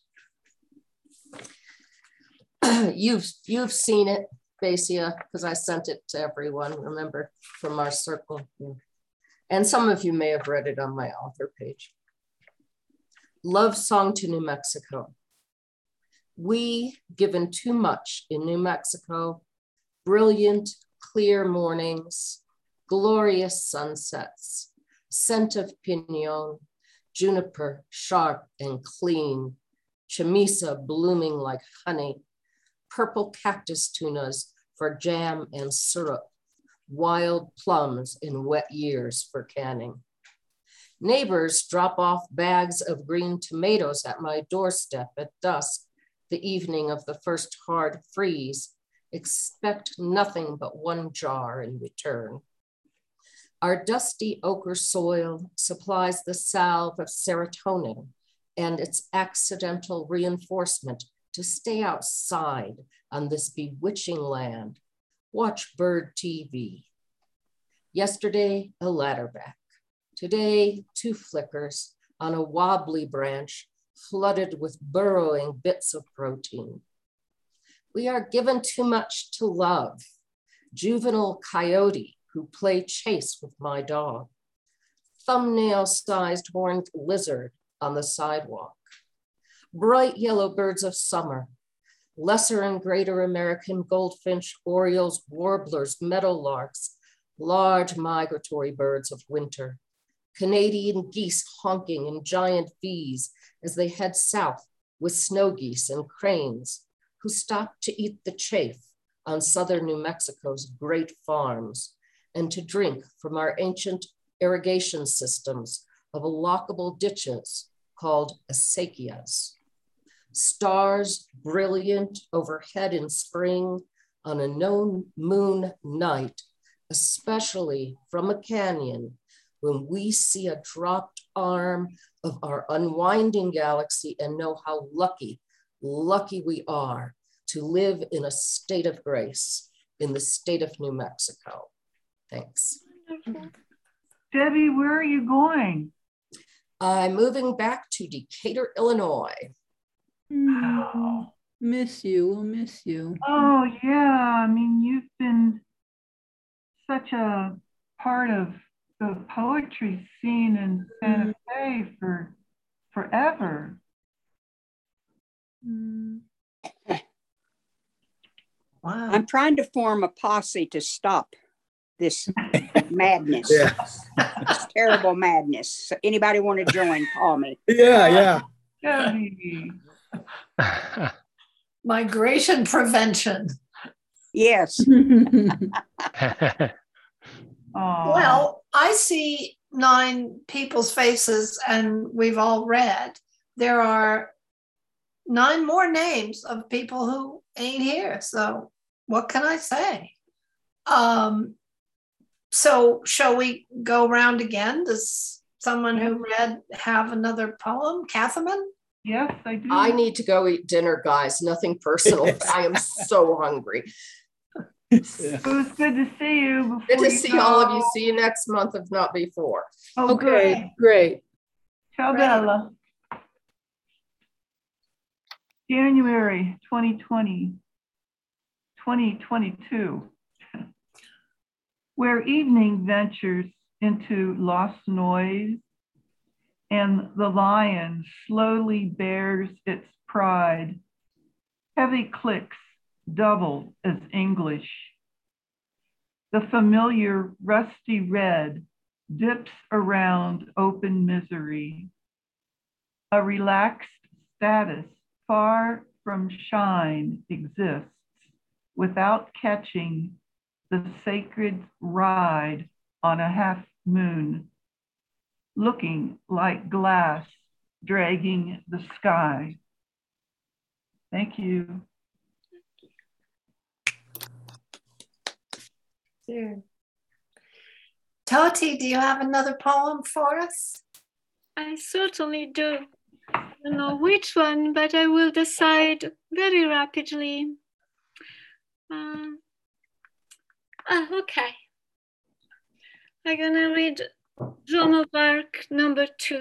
You've seen it, Basia, because I sent it to everyone, remember, from our circle. And some of you may have read it on my author page. Love Song to New Mexico. We given too much in New Mexico, brilliant, clear mornings, glorious sunsets, scent of pinon, juniper, sharp and clean, chamisa blooming like honey, purple cactus tunas for jam and syrup, wild plums in wet years for canning. Neighbors drop off bags of green tomatoes at my doorstep at dusk, the evening of the first hard freeze, expect nothing but one jar in return. Our dusty ochre soil supplies the salve of serotonin and its accidental reinforcement to stay outside on this bewitching land. Watch bird TV. Yesterday, a ladderback. Today, 2 flickers, on a wobbly branch flooded with burrowing bits of protein. We are given too much to love. Juvenile coyote who play chase with my dog. Thumbnail-sized horned lizard on the sidewalk. Bright yellow birds of summer. Lesser and greater American goldfinch, orioles, warblers, meadowlarks, large migratory birds of winter. Canadian geese honking in giant V's as they head south with snow geese and cranes who stop to eat the chaff on southern New Mexico's great farms and to drink from our ancient irrigation systems of lockable ditches called acequias. Stars brilliant overhead in spring on a no moon night, especially from a canyon when we see a dropped arm of our unwinding galaxy and know how lucky we are to live in a state of grace in the state of New Mexico. Thanks. Debbie, where are you going? I'm moving back to Decatur, Illinois. Wow. Miss you, we'll miss you. Oh, yeah. I mean, you've been such a part of the poetry scene in Santa Fe for forever. Wow. I'm trying to form a posse to stop this madness. Yeah. This terrible madness. So anybody want to join, call me. Yeah. Debbie. Migration prevention. Yes. Well, I see 9 people's faces and we've all read. There are 9 more names of people who ain't here. So what can I say? So shall we go around again? Does someone who read have another poem? Catherine? Yes, I do. I need to go eat dinner, guys. Nothing personal. I am so hungry. It was good to see you. Good to see all of you. See you next month, if not before. Oh, Okay, great. Ciao, Bella. January 2022. Where evening ventures into lost noise and the lion slowly bears its pride, heavy clicks double as English. The familiar rusty red dips around open misery. A relaxed status far from shine exists without catching the sacred ride on a half moon, looking like glass dragging the sky. Thank you. Sure. Toti, do you have another poem for us? I certainly do. I don't know which one, but I will decide very rapidly. Okay. I'm gonna read Joan of Arc number 2.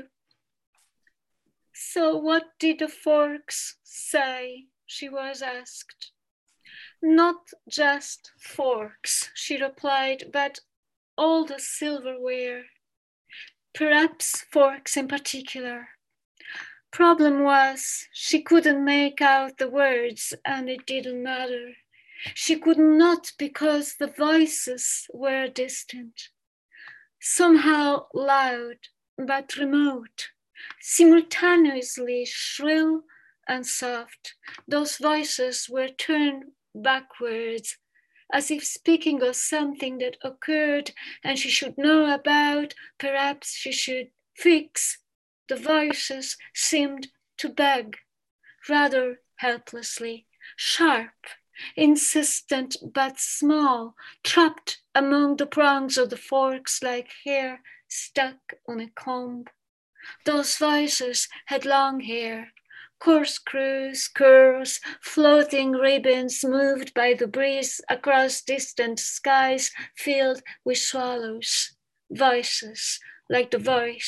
So what did the forks say? She was asked. Not just forks, she replied, but all the silverware. Perhaps forks in particular. Problem was, she couldn't make out the words, and it didn't matter. She could not because the voices were distant, somehow loud but remote, simultaneously shrill and soft. Those voices were turned backwards, as if speaking of something that occurred and she should know about, perhaps she should fix. The voices seemed to beg, rather helplessly, sharp, insistent but small, trapped among the prongs of the forks like hair stuck on a comb. Those voices had long hair, corkscrews, curls, floating ribbons moved by the breeze across distant skies filled with swallows. Voices like the voice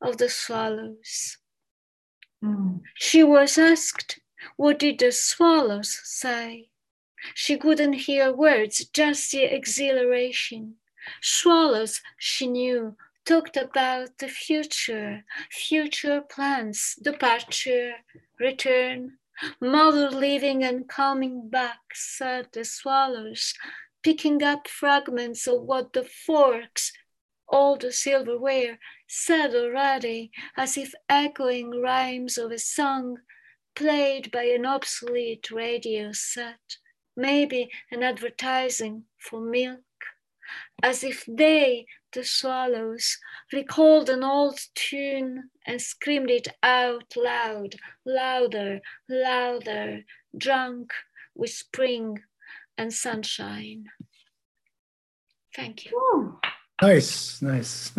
of the swallows. She was asked, what did the swallows say? She couldn't hear words, just the exhilaration. Swallows, she knew, talked about the future plans, departure, return. Mother leaving and coming back, said the swallows, picking up fragments of what the forks, all the silverware, said already, as if echoing rhymes of a song played by an obsolete radio set, maybe an advertising for milk, as if they, the swallows, recalled an old tune and screamed it out loud, louder, louder, drunk with spring and sunshine. Thank you. Nice, nice.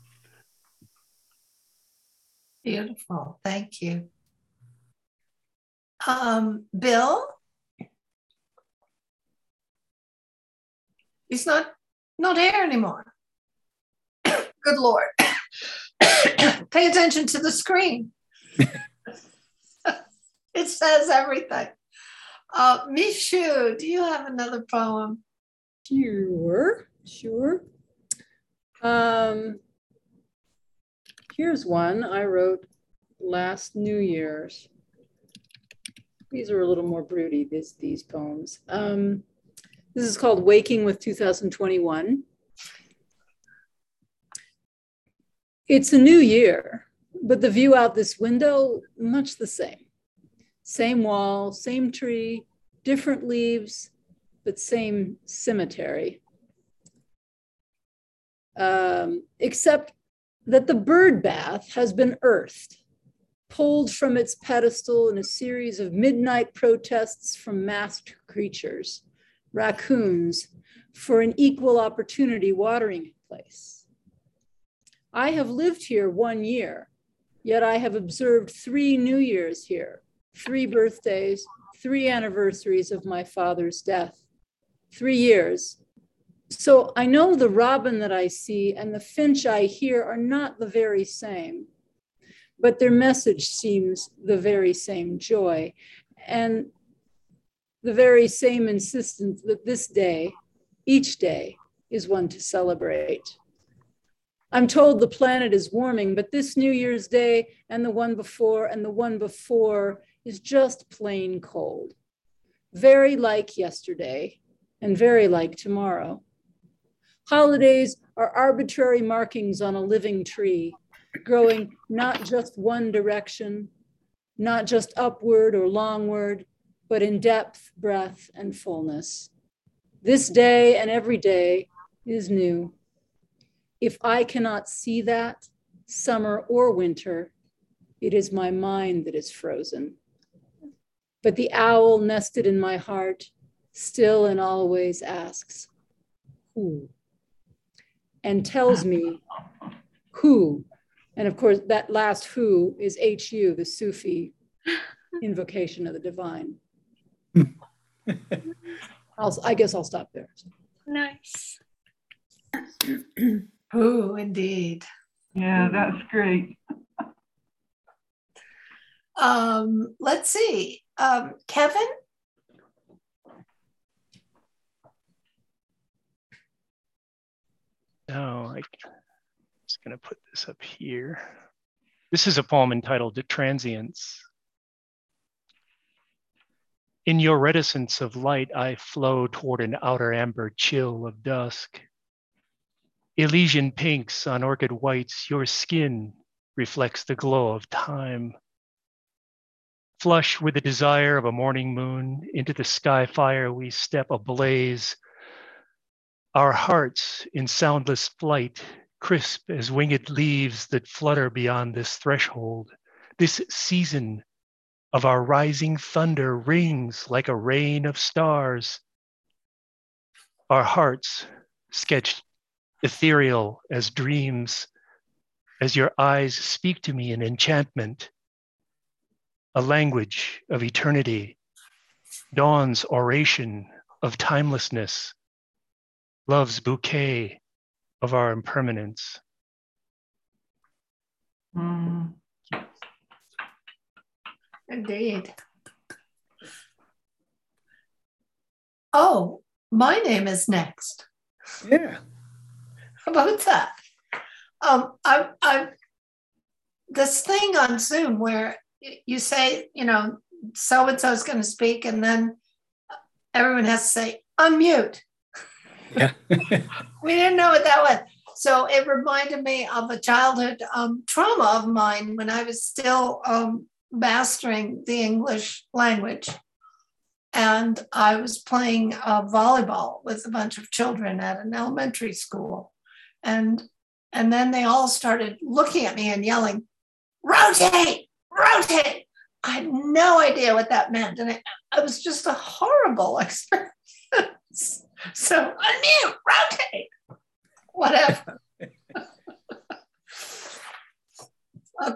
Beautiful. Thank you. Bill? He's not here anymore. Good Lord. Pay attention to the screen. It says everything. Mishu, do you have another poem? Sure. Here's one I wrote last New Year's. These are a little more broody, these poems. This is called Waking with 2021. It's a new year, but the view out this window, much the same. Same wall, same tree, different leaves, but same cemetery. Except that the bird bath has been earthed, pulled from its pedestal in a series of midnight protests from masked creatures, raccoons, for an equal opportunity watering place. I have lived here 1 year, yet I have observed 3 New Years here, 3 birthdays, 3 anniversaries of my father's death, 3 years. So I know the robin that I see and the finch I hear are not the very same, but their message seems the very same joy and the very same insistence that this day, each day, is one to celebrate. I'm told the planet is warming, but this New Year's Day and the one before and the one before is just plain cold. Very like yesterday and very like tomorrow. Holidays are arbitrary markings on a living tree, growing not just one direction, not just upward or longward, but in depth, breadth, and fullness. This day and every day is new. If I cannot see that, summer or winter, it is my mind that is frozen. But the owl nested in my heart still and always asks, who? And tells me who. And of course, that last who is H-U, the Sufi invocation of the divine. I guess I'll stop there. Nice. Who, indeed. Yeah, that's great. Let's see. Kevin? No, I'm just going to put this up here. This is a poem entitled "The Transience." In your reticence of light, I flow toward an outer amber chill of dusk. Elysian pinks on orchid whites, your skin reflects the glow of time. Flush with the desire of a morning moon, into the sky fire we step ablaze. Our hearts in soundless flight, crisp as winged leaves that flutter beyond this threshold. This season of our rising thunder rings like a rain of stars. Our hearts sketched ethereal as dreams, as your eyes speak to me in enchantment. A language of eternity, dawn's oration of timelessness, love's bouquet of our impermanence. Mm. Indeed. Oh, my name is next. Yeah. How about that? I this thing on Zoom where you say, so and so is going to speak, and then everyone has to say unmute. Yeah. We didn't know what that was. So it reminded me of a childhood trauma of mine when I was still mastering the English language. And I was playing volleyball with a bunch of children at an elementary school. And then they all started looking at me and yelling, rotate, rotate. I had no idea what that meant. And it was just a horrible experience. So unmute, rotate, whatever. A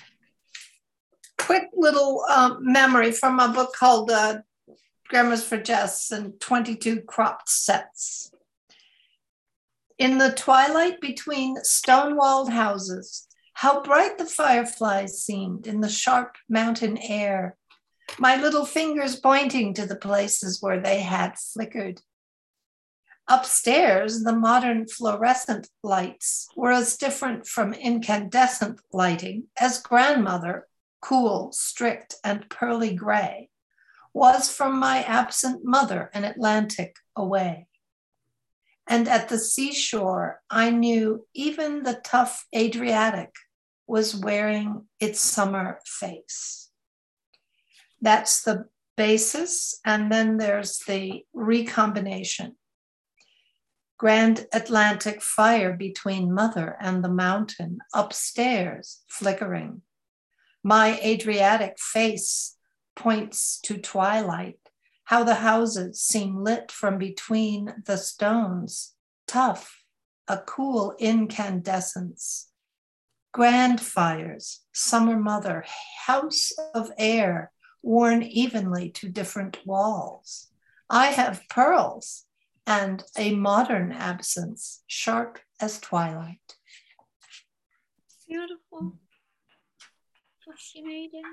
quick little memory from a book called Grammars for Jests and 22 Cropped Sets. In the twilight between stone-walled houses, how bright the fireflies seemed in the sharp mountain air, my little fingers pointing to the places where they had flickered. Upstairs, the modern fluorescent lights were as different from incandescent lighting as grandmother, cool, strict, and pearly gray, was from my absent mother an Atlantic away. And at the seashore, I knew even the tough Adriatic was wearing its summer face. That's the basis, and then there's the recombination. Grand Atlantic fire between mother and the mountain, upstairs, flickering. My Adriatic face points to twilight, how the houses seem lit from between the stones, tough, a cool incandescence. Grand fires, summer mother, house of air, worn evenly to different walls. I have pearls and a modern absence, sharp as twilight. Beautiful. Fascinating.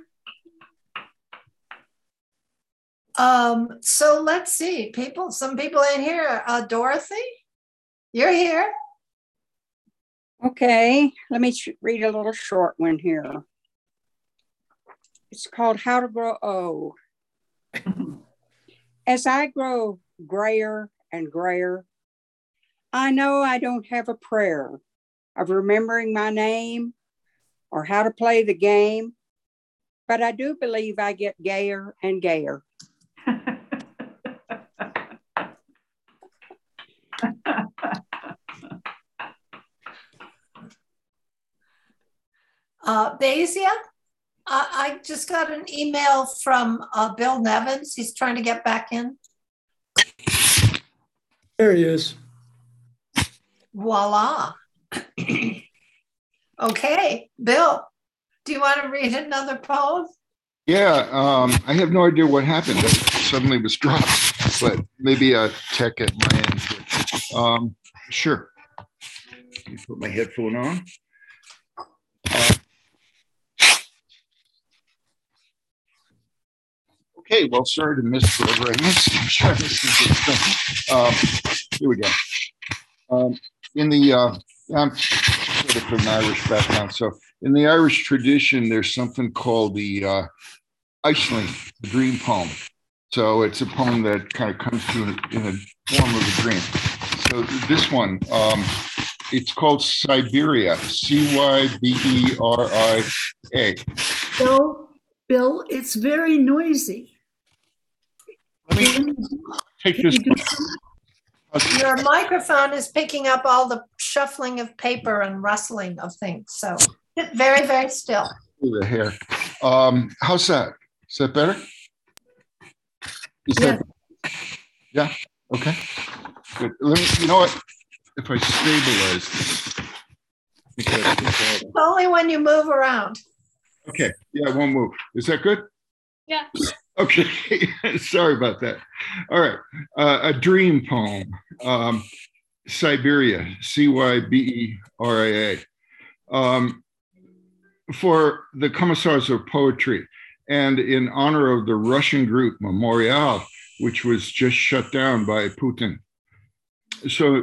So let's see, some people in here. Dorothy, you're here. Okay, let me read a little short one here. It's called How to Grow Old. As I grow grayer and grayer, I know I don't have a prayer of remembering my name or how to play the game, but I do believe I get gayer and gayer. Daisy, I just got an email from Bill Nevins. He's trying to get back in. There he is. Voila. Okay, Bill, do you want to read another poem? Yeah, I have no idea what happened. It suddenly was dropped, but maybe a tech at my end. Sure. Let me put my headphone on. Okay, well, sorry to miss whatever I missed. I'm sure I missed it. Here we go. I'm sort of from an Irish background. So in the Irish tradition, there's something called the Aisling, the dream poem. So it's a poem that kind of comes to in a form of a dream. So this one, it's called Cyberia, Cyberia. Bill, it's very noisy. Let me take this one. Your microphone is picking up all the shuffling of paper and rustling of things. So sit very, very still. The hair. How's that? Is that better? Yeah. Okay. Good. You know what? If I stabilize this. Only when you move around. Okay. Yeah, I won't move. Is that good? Yeah. Okay. Sorry about that. All right. A dream poem. Cyberia, Cyberia. for the Commissars of Poetry and in honor of the Russian group Memorial, which was just shut down by Putin. So,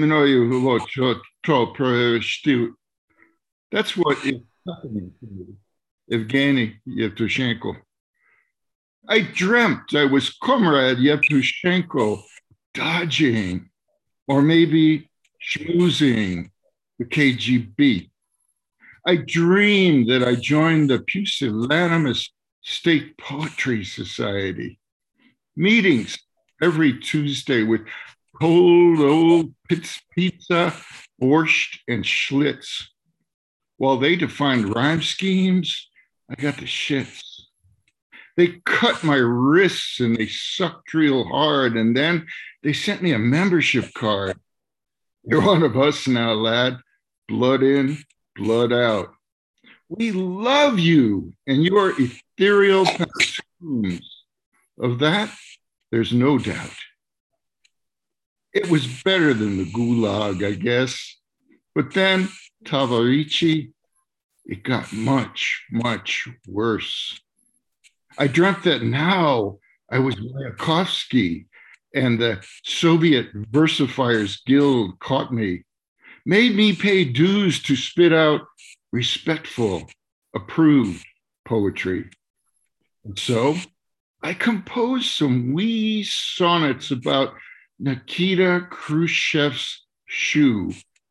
that's what is happening to me, Evgeny Yevtushenko. I dreamt I was Comrade Yevtushenko dodging or maybe schmoozing the KGB. I dreamed that I joined the Pusillanimous State Poetry Society. Meetings every Tuesday with cold old pizza, borscht, and Schlitz. While they defined rhyme schemes, I got the shits. They cut my wrists and they sucked real hard, and then they sent me a membership card. You're one of us now, lad. Blood in, blood out. We love you and your ethereal pantoums. Of that, there's no doubt. It was better than the Gulag, I guess. But then, Tavarici, it got much, much worse. I dreamt that now I was Mayakovsky and the Soviet Versifiers Guild caught me, made me pay dues to spit out respectful, approved poetry. And so I composed some wee sonnets about Nikita Khrushchev's shoe,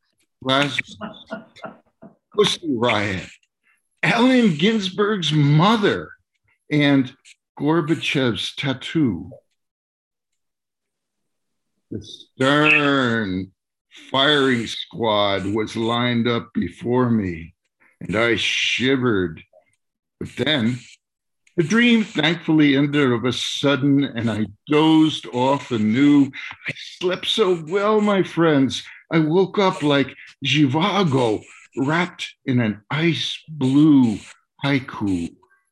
Pussy Riot, Allen Ginsberg's mother, and Gorbachev's tattoo. The stern firing squad was lined up before me, and I shivered. But then the dream thankfully ended of a sudden, and I dozed off anew. I slept so well, my friends. I woke up like Zhivago, wrapped in an ice blue haiku.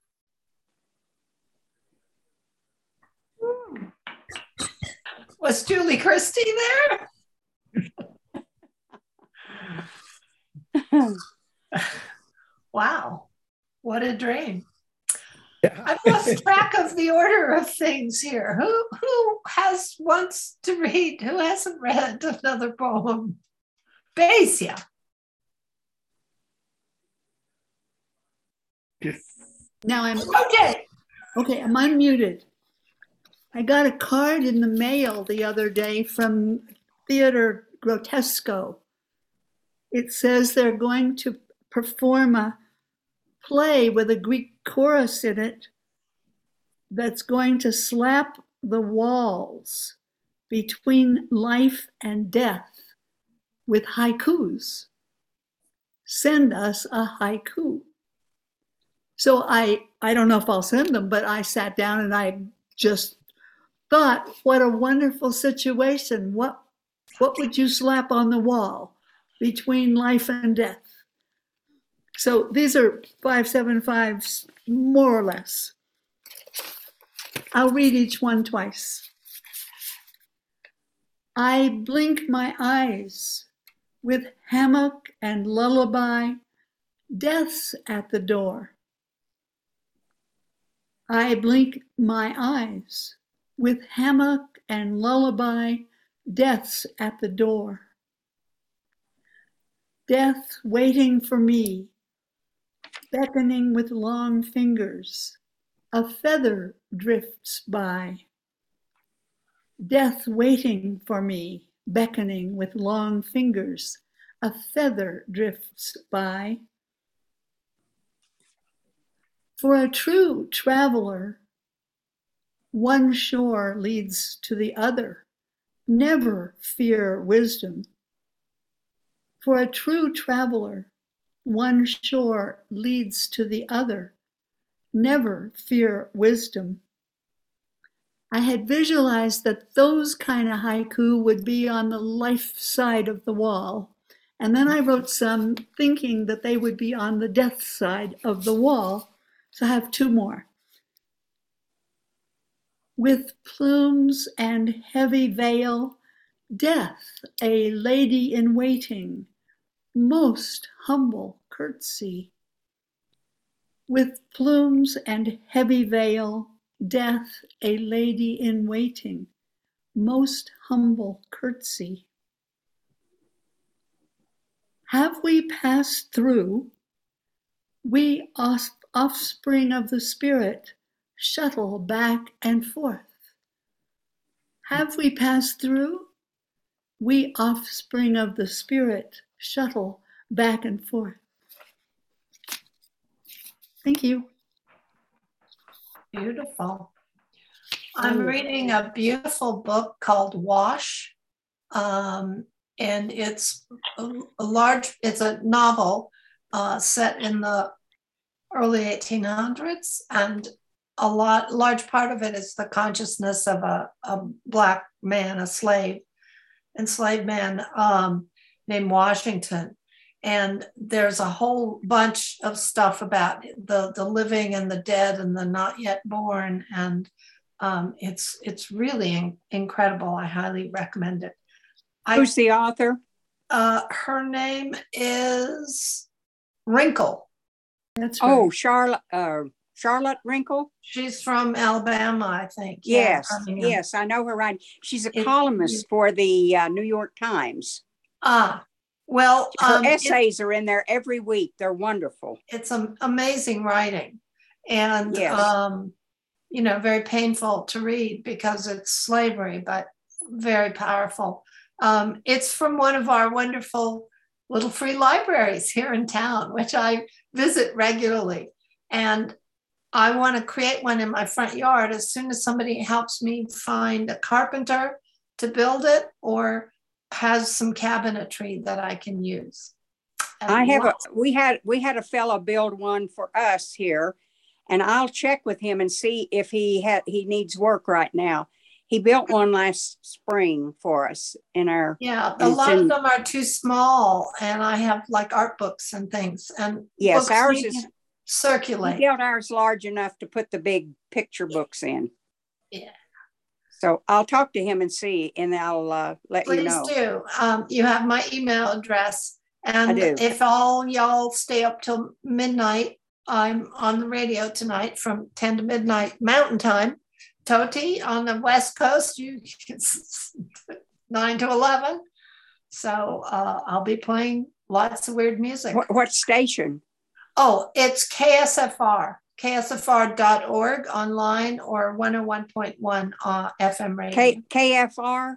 Was Julie Christie there? Wow, what a dream. I've lost track of the order of things here. Who wants to read? Who hasn't read another poem? Basia. Now I'm Okay. okay. I'm unmuted. I got a card in the mail the other day from Theater Grotesco. It says they're going to perform a play with a Greek chorus in it that's going to slap the walls between life and death with haikus. Send us a haiku. So I don't know if I'll send them, but I sat down and I just thought, what a wonderful situation. What would you slap on the wall between life and death? So these are 575s, more or less. I'll read each one twice. I blink my eyes with hammock and lullaby, death's at the door. I blink my eyes with hammock and lullaby, death's at the door. Death waiting for me, beckoning with long fingers, a feather drifts by. Death waiting for me, beckoning with long fingers, a feather drifts by. For a true traveler, one shore leads to the other. Never fear wisdom. For a true traveler, one shore leads to the other. Never fear wisdom. I had visualized that those kind of haiku would be on the life side of the wall. And then I wrote some thinking that they would be on the death side of the wall. So I have two more. With plumes and heavy veil, death, a lady in waiting, most humble curtsy. with plumes and heavy veil, death a lady in waiting, most humble curtsy. Have we passed through? We offspring of the spirit shuttle back and forth. Have we passed through? We offspring of the spirit shuttle back and forth. Thank you. Beautiful. I'm reading a beautiful book called Wash. And it's it's a novel set in the early 1800s. And large part of it is the consciousness of a Black man, enslaved man named Washington. And there's a whole bunch of stuff about the living and the dead and the not yet born. And it's really incredible. I highly recommend it. Who's the author? Her name is Wrinkle. That's right. Oh, Charlotte Wrinkle? She's from Alabama, I think. Yes, Yeah, yes, I know her. Right. She's a columnist for the New York Times. Well, her essays are in there every week. They're wonderful. It's amazing writing, and yes. Very painful to read because it's slavery, but very powerful. It's from one of our wonderful little free libraries here in town, which I visit regularly, and I want to create one in my front yard as soon as somebody helps me find a carpenter to build it or has some cabinetry that I can use. We had a fellow build one for us here, and I'll check with him and see if he needs work right now. He built one last spring for us in our. Yeah, a lot of them are too small, and I have like art books and things. And yes, ours is circulate. We built ours large enough to put the big picture books in. Yeah. So I'll talk to him and see, and I'll let you know. Please do. You have my email address. And I do. If all y'all stay up till midnight, I'm on the radio tonight from 10 to midnight Mountain Time. Toti on the West Coast, it's 9 to 11. So I'll be playing lots of weird music. What station? Oh, it's KSFR. KSFR.org online or 101.1 FM radio. KFR?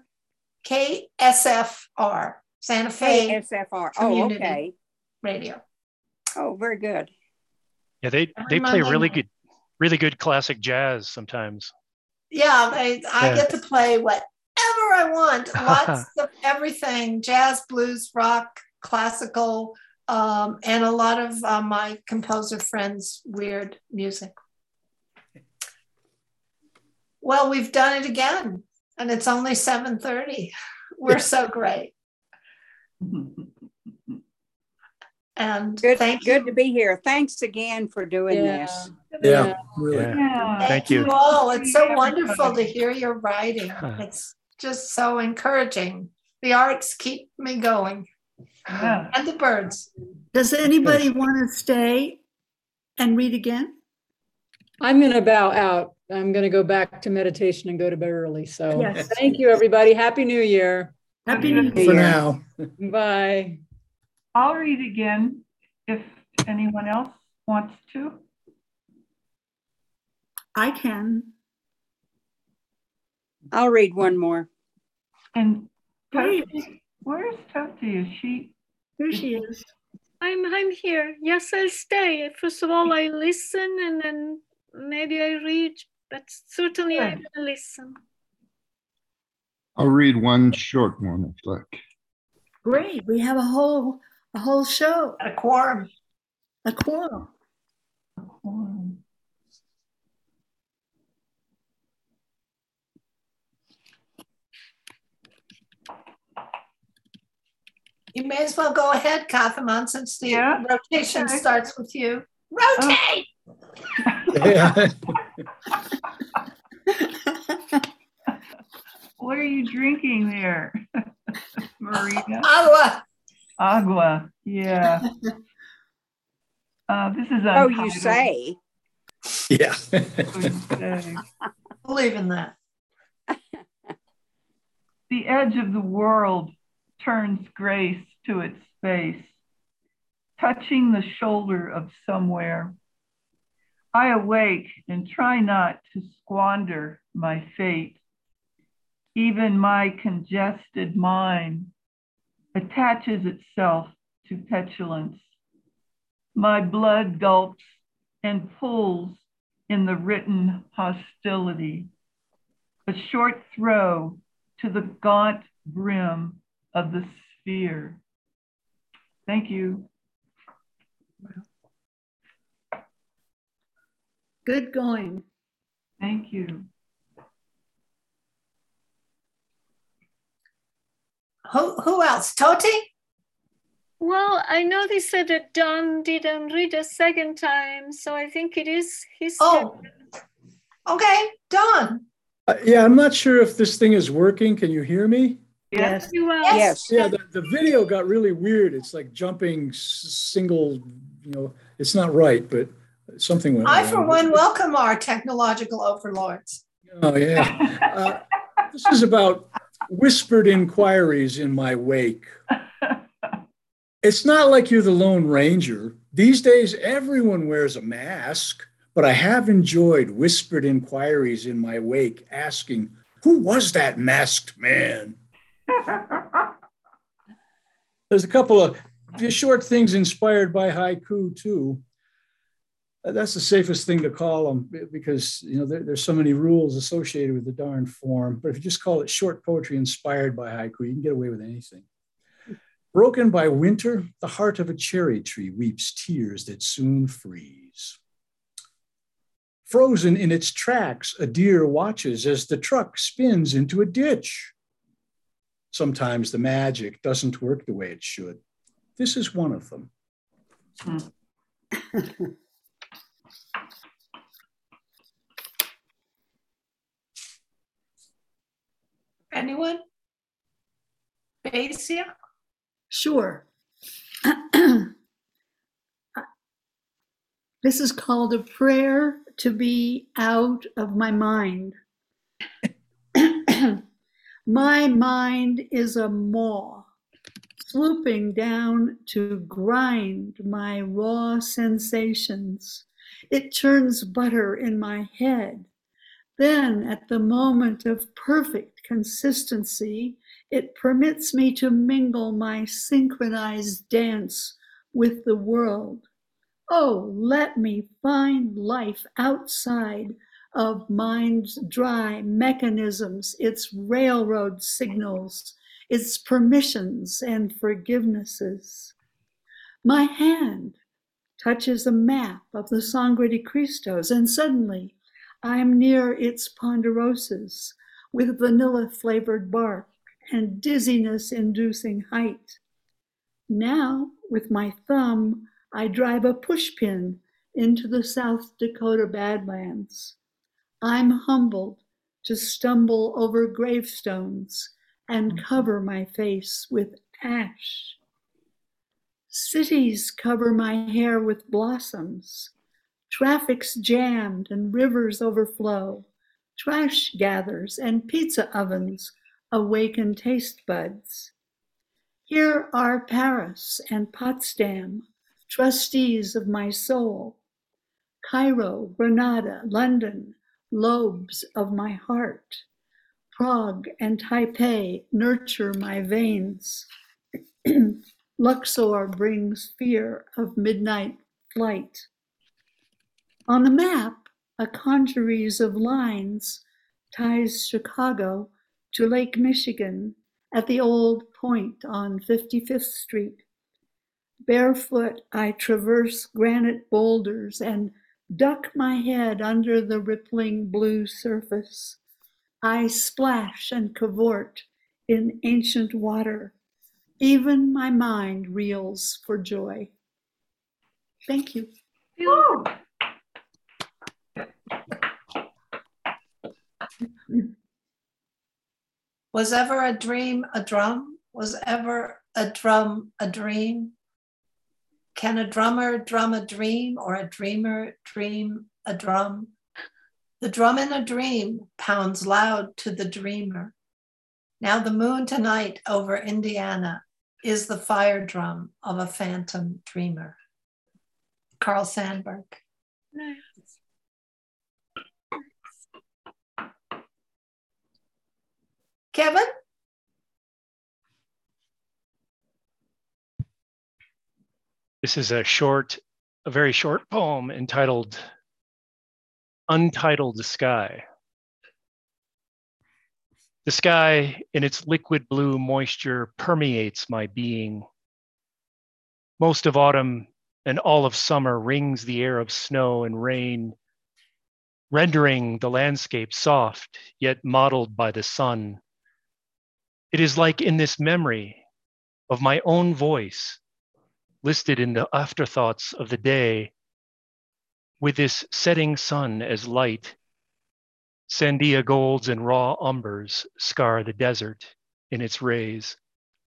KSFR, Santa Fe. KSFR. Oh, okay. Radio. Oh, very good. Yeah, they play really good classic jazz sometimes. Yeah, I get to play whatever I want. Lots of everything: jazz, blues, rock, classical. And a lot of my composer friends' weird music. Well, we've done it again, and it's only 7:30. We're so great. And good to be here. Thanks again for doing this. Yeah, really. Thank you. all. It's so wonderful to hear your writing. It's just so encouraging. The arts keep me going. Yeah. And the birds. Does anybody want to stay and read again? I'm going to bow out. I'm going to go back to meditation and go to bed early. So Yes. Thank you, everybody. Happy New Year. Happy New For Year. now. Bye. I'll read again if anyone else wants to. I can. I'll read one more. And Great. where's Toti? Is she? Here she is. I'm here. Yes, I'll stay. First of all, I listen and then maybe I read, but certainly I will listen. I'll read one short one if you like. Great. We have a whole show. A quorum. A quorum. You may as well go ahead, Kathaman, since the rotation starts with you. Rotate! Yeah. What are you drinking there, Marina? Agua. Agua. Yeah. This is Oh, you untitled. say? Yeah. Believe in that. The edge of the world turns grace to its face, touching the shoulder of somewhere. I awake and try not to squander my fate. Even my congested mind attaches itself to petulance. My blood gulps and pulls in the written hostility, a short throw to the gaunt brim of the sphere. Thank you. Good going. Thank you. Who else? Toti? Well, I noticed that Don didn't read a second time, so I think it is his Oh, turn. okay, Don. Yeah, I'm not sure if this thing is working. Can you hear me? Yes. You will. Yes. Yeah, the video got really weird. It's like jumping single, it's not right, but something went I, wrong. for one, welcome our technological overlords. Oh, yeah. This is about whispered inquiries in my wake. It's not like you're the Lone Ranger. These days, everyone wears a mask, but I have enjoyed whispered inquiries in my wake asking, who was that masked man? There's a couple of short things inspired by haiku, too. That's the safest thing to call them because, there's so many rules associated with the darn form. But if you just call it short poetry inspired by haiku, you can get away with anything. Broken by winter, the heart of a cherry tree weeps tears that soon freeze. Frozen in its tracks, a deer watches as the truck spins into a ditch. Sometimes the magic doesn't work the way it should. This is one of them. Anyone? Basia? Sure. This is called a prayer to be out of my mind. My mind is a maw, swooping down to grind my raw sensations. It churns butter in my head. Then, at the moment of perfect consistency, it permits me to mingle my synchronized dance with the world. Oh, let me find life outside of mind's dry mechanisms, its railroad signals, its permissions and forgivenesses. My hand touches a map of the Sangre de Cristos, and suddenly I am near its ponderosas with vanilla-flavored bark and dizziness-inducing height. Now, with my thumb, I drive a pushpin into the South Dakota Badlands. I'm humbled to stumble over gravestones and cover my face with ash. Cities cover my hair with blossoms. Traffic's jammed and rivers overflow. Trash gathers and pizza ovens awaken taste buds. Here are Paris and Potsdam, trustees of my soul. Cairo, Granada, London, lobes of my heart. Prague and Taipei nurture my veins. Luxor brings fear of midnight flight. On the map, a congeries of lines ties Chicago to Lake Michigan at the old point on 55th Street. Barefoot, I traverse granite boulders and duck my head under the rippling blue surface. I splash and cavort in ancient water. Even my mind reels for joy. Thank you. Woo! Was ever a dream a drum? Was ever a drum a dream? Can a drummer drum a dream, or a dreamer dream a drum? The drum in a dream pounds loud to the dreamer. Now the moon tonight over Indiana is the fire drum of a phantom dreamer. Carl Sandburg. Nice. Kevin? This is a very short poem entitled Untitled Sky. The sky in its liquid blue moisture permeates my being. Most of autumn and all of summer rings the air of snow and rain, rendering the landscape soft, yet modeled by the sun. It is like in this memory of my own voice, listed in the afterthoughts of the day, with this setting sun as light, sandia golds and raw umbers scar the desert in its rays.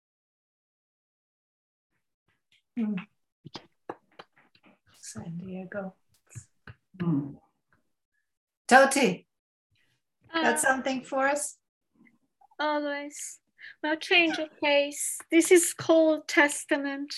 San Diego. Hmm. Toti, got something for us? Always. Well, change of pace. This is called Testament.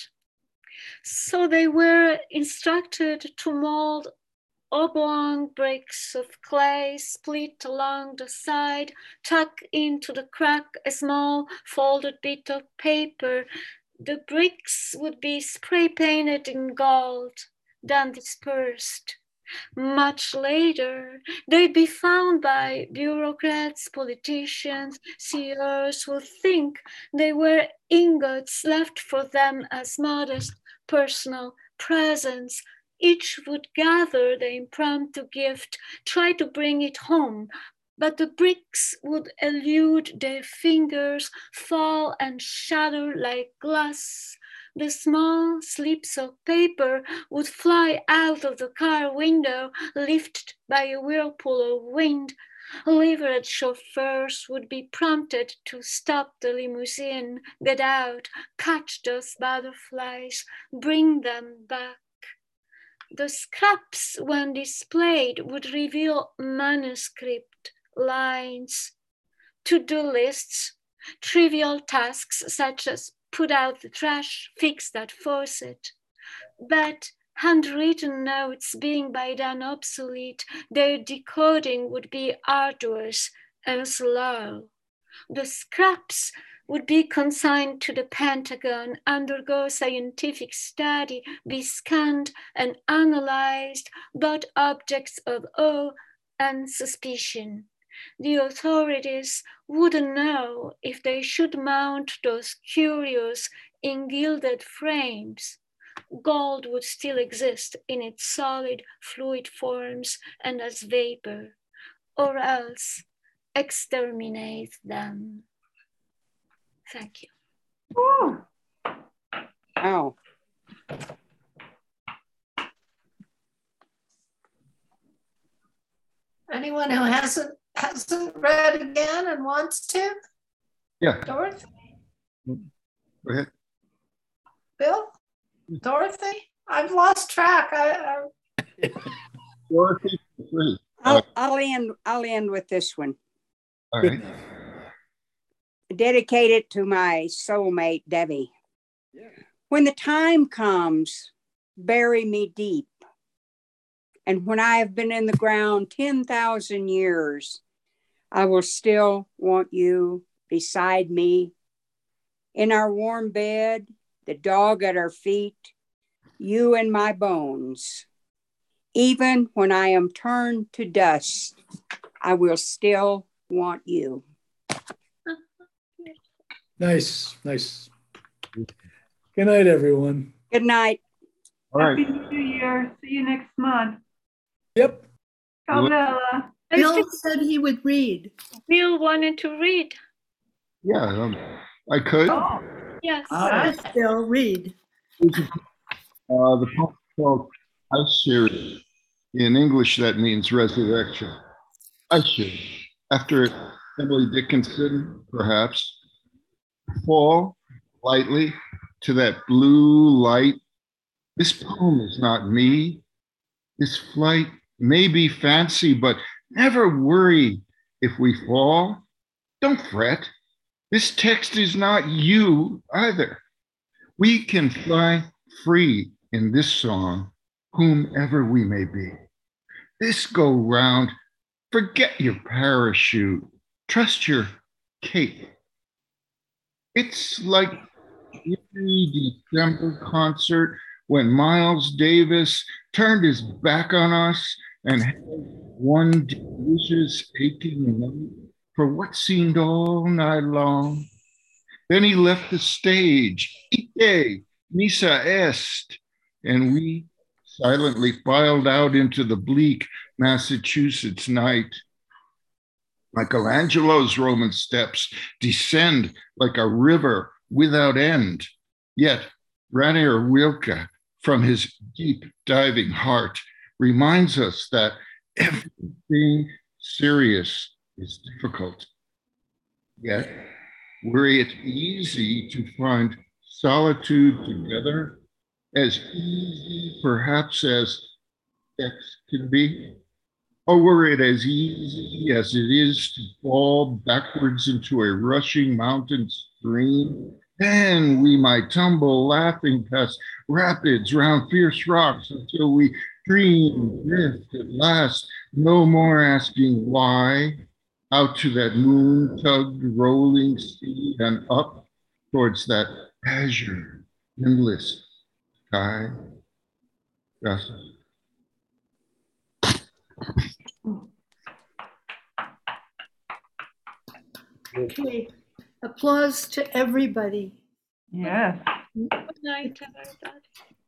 So they were instructed to mold oblong bricks of clay, split along the side, tuck into the crack a small folded bit of paper. The bricks would be spray painted in gold, then dispersed. Much later, they'd be found by bureaucrats, politicians, seers who think they were ingots left for them as modest personal presents. Each would gather the impromptu gift, try to bring it home, but the bricks would elude their fingers, fall and shatter like glass. The small slips of paper would fly out of the car window, lifted by a whirlpool of wind. Liveried chauffeurs would be prompted to stop the limousine, get out, catch those butterflies, bring them back. The scraps, when displayed, would reveal manuscript lines, to-do lists, trivial tasks such as put out the trash, fix that faucet. But handwritten notes being by then obsolete, their decoding would be arduous and slow. The scraps would be consigned to the Pentagon, undergo scientific study, be scanned and analyzed, both objects of awe and suspicion. The authorities wouldn't know if they should mount those curios in gilded frames. Gold would still exist in its solid, fluid forms and as vapor, or else exterminate them. Thank you. Woo. Oh, Anyone who hasn't read again and wants to? Yeah, Dorothy? go ahead. Bill? Dorothy? I've lost track. Dorothy, please. I'll end with this one. All right. Dedicated to my soulmate, Debbie. When the time comes, bury me deep. And when I have been in the ground 10,000 years, I will still want you beside me. In our warm bed, the dog at our feet, you in my bones. Even when I am turned to dust, I will still want you. Nice. Good night, everyone. Good night. All right. Happy New Year. See you next month. Yep. Carmela. Bill said he would read. Bill wanted to read. Yeah, I could. Oh, Yes. All right, Bill, read. The poem is called Ice Series. In English, that means resurrection. Ice Series. After Emily Dickinson, perhaps. Fall lightly to that blue light This poem is not me. This flight may be fancy, but never worry if we fall. Don't fret. This text is not you either. We can fly free in this song, whomever we may be. This go round, forget your parachute, trust your cape. It's like every December concert when Miles Davis turned his back on us and had one delicious aching night for what seemed all night long. Then he left the stage, Ite, misa est, and we silently filed out into the bleak Massachusetts night. Michelangelo's Roman steps descend like a river without end. Yet Rainier Rilke, from his deep diving heart, reminds us that everything serious is difficult. Yet were it easy to find solitude together, as easy perhaps as sex can be? Or were it as easy as it is to fall backwards into a rushing mountain stream? Then we might tumble laughing past rapids round fierce rocks until we dream, drift at last, no more asking why, out to that moon-tugged rolling sea and up towards that azure, endless sky. Just Okay, applause to everybody. Yes. Good night, everybody.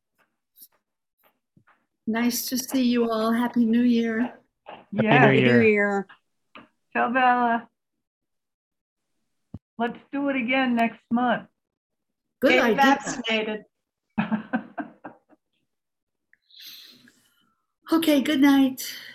Nice to see you all. Happy New Year. Happy Yes. New Year. Year. Tell Bella. Let's do it again next month. Good Get idea. vaccinated. Okay, good night.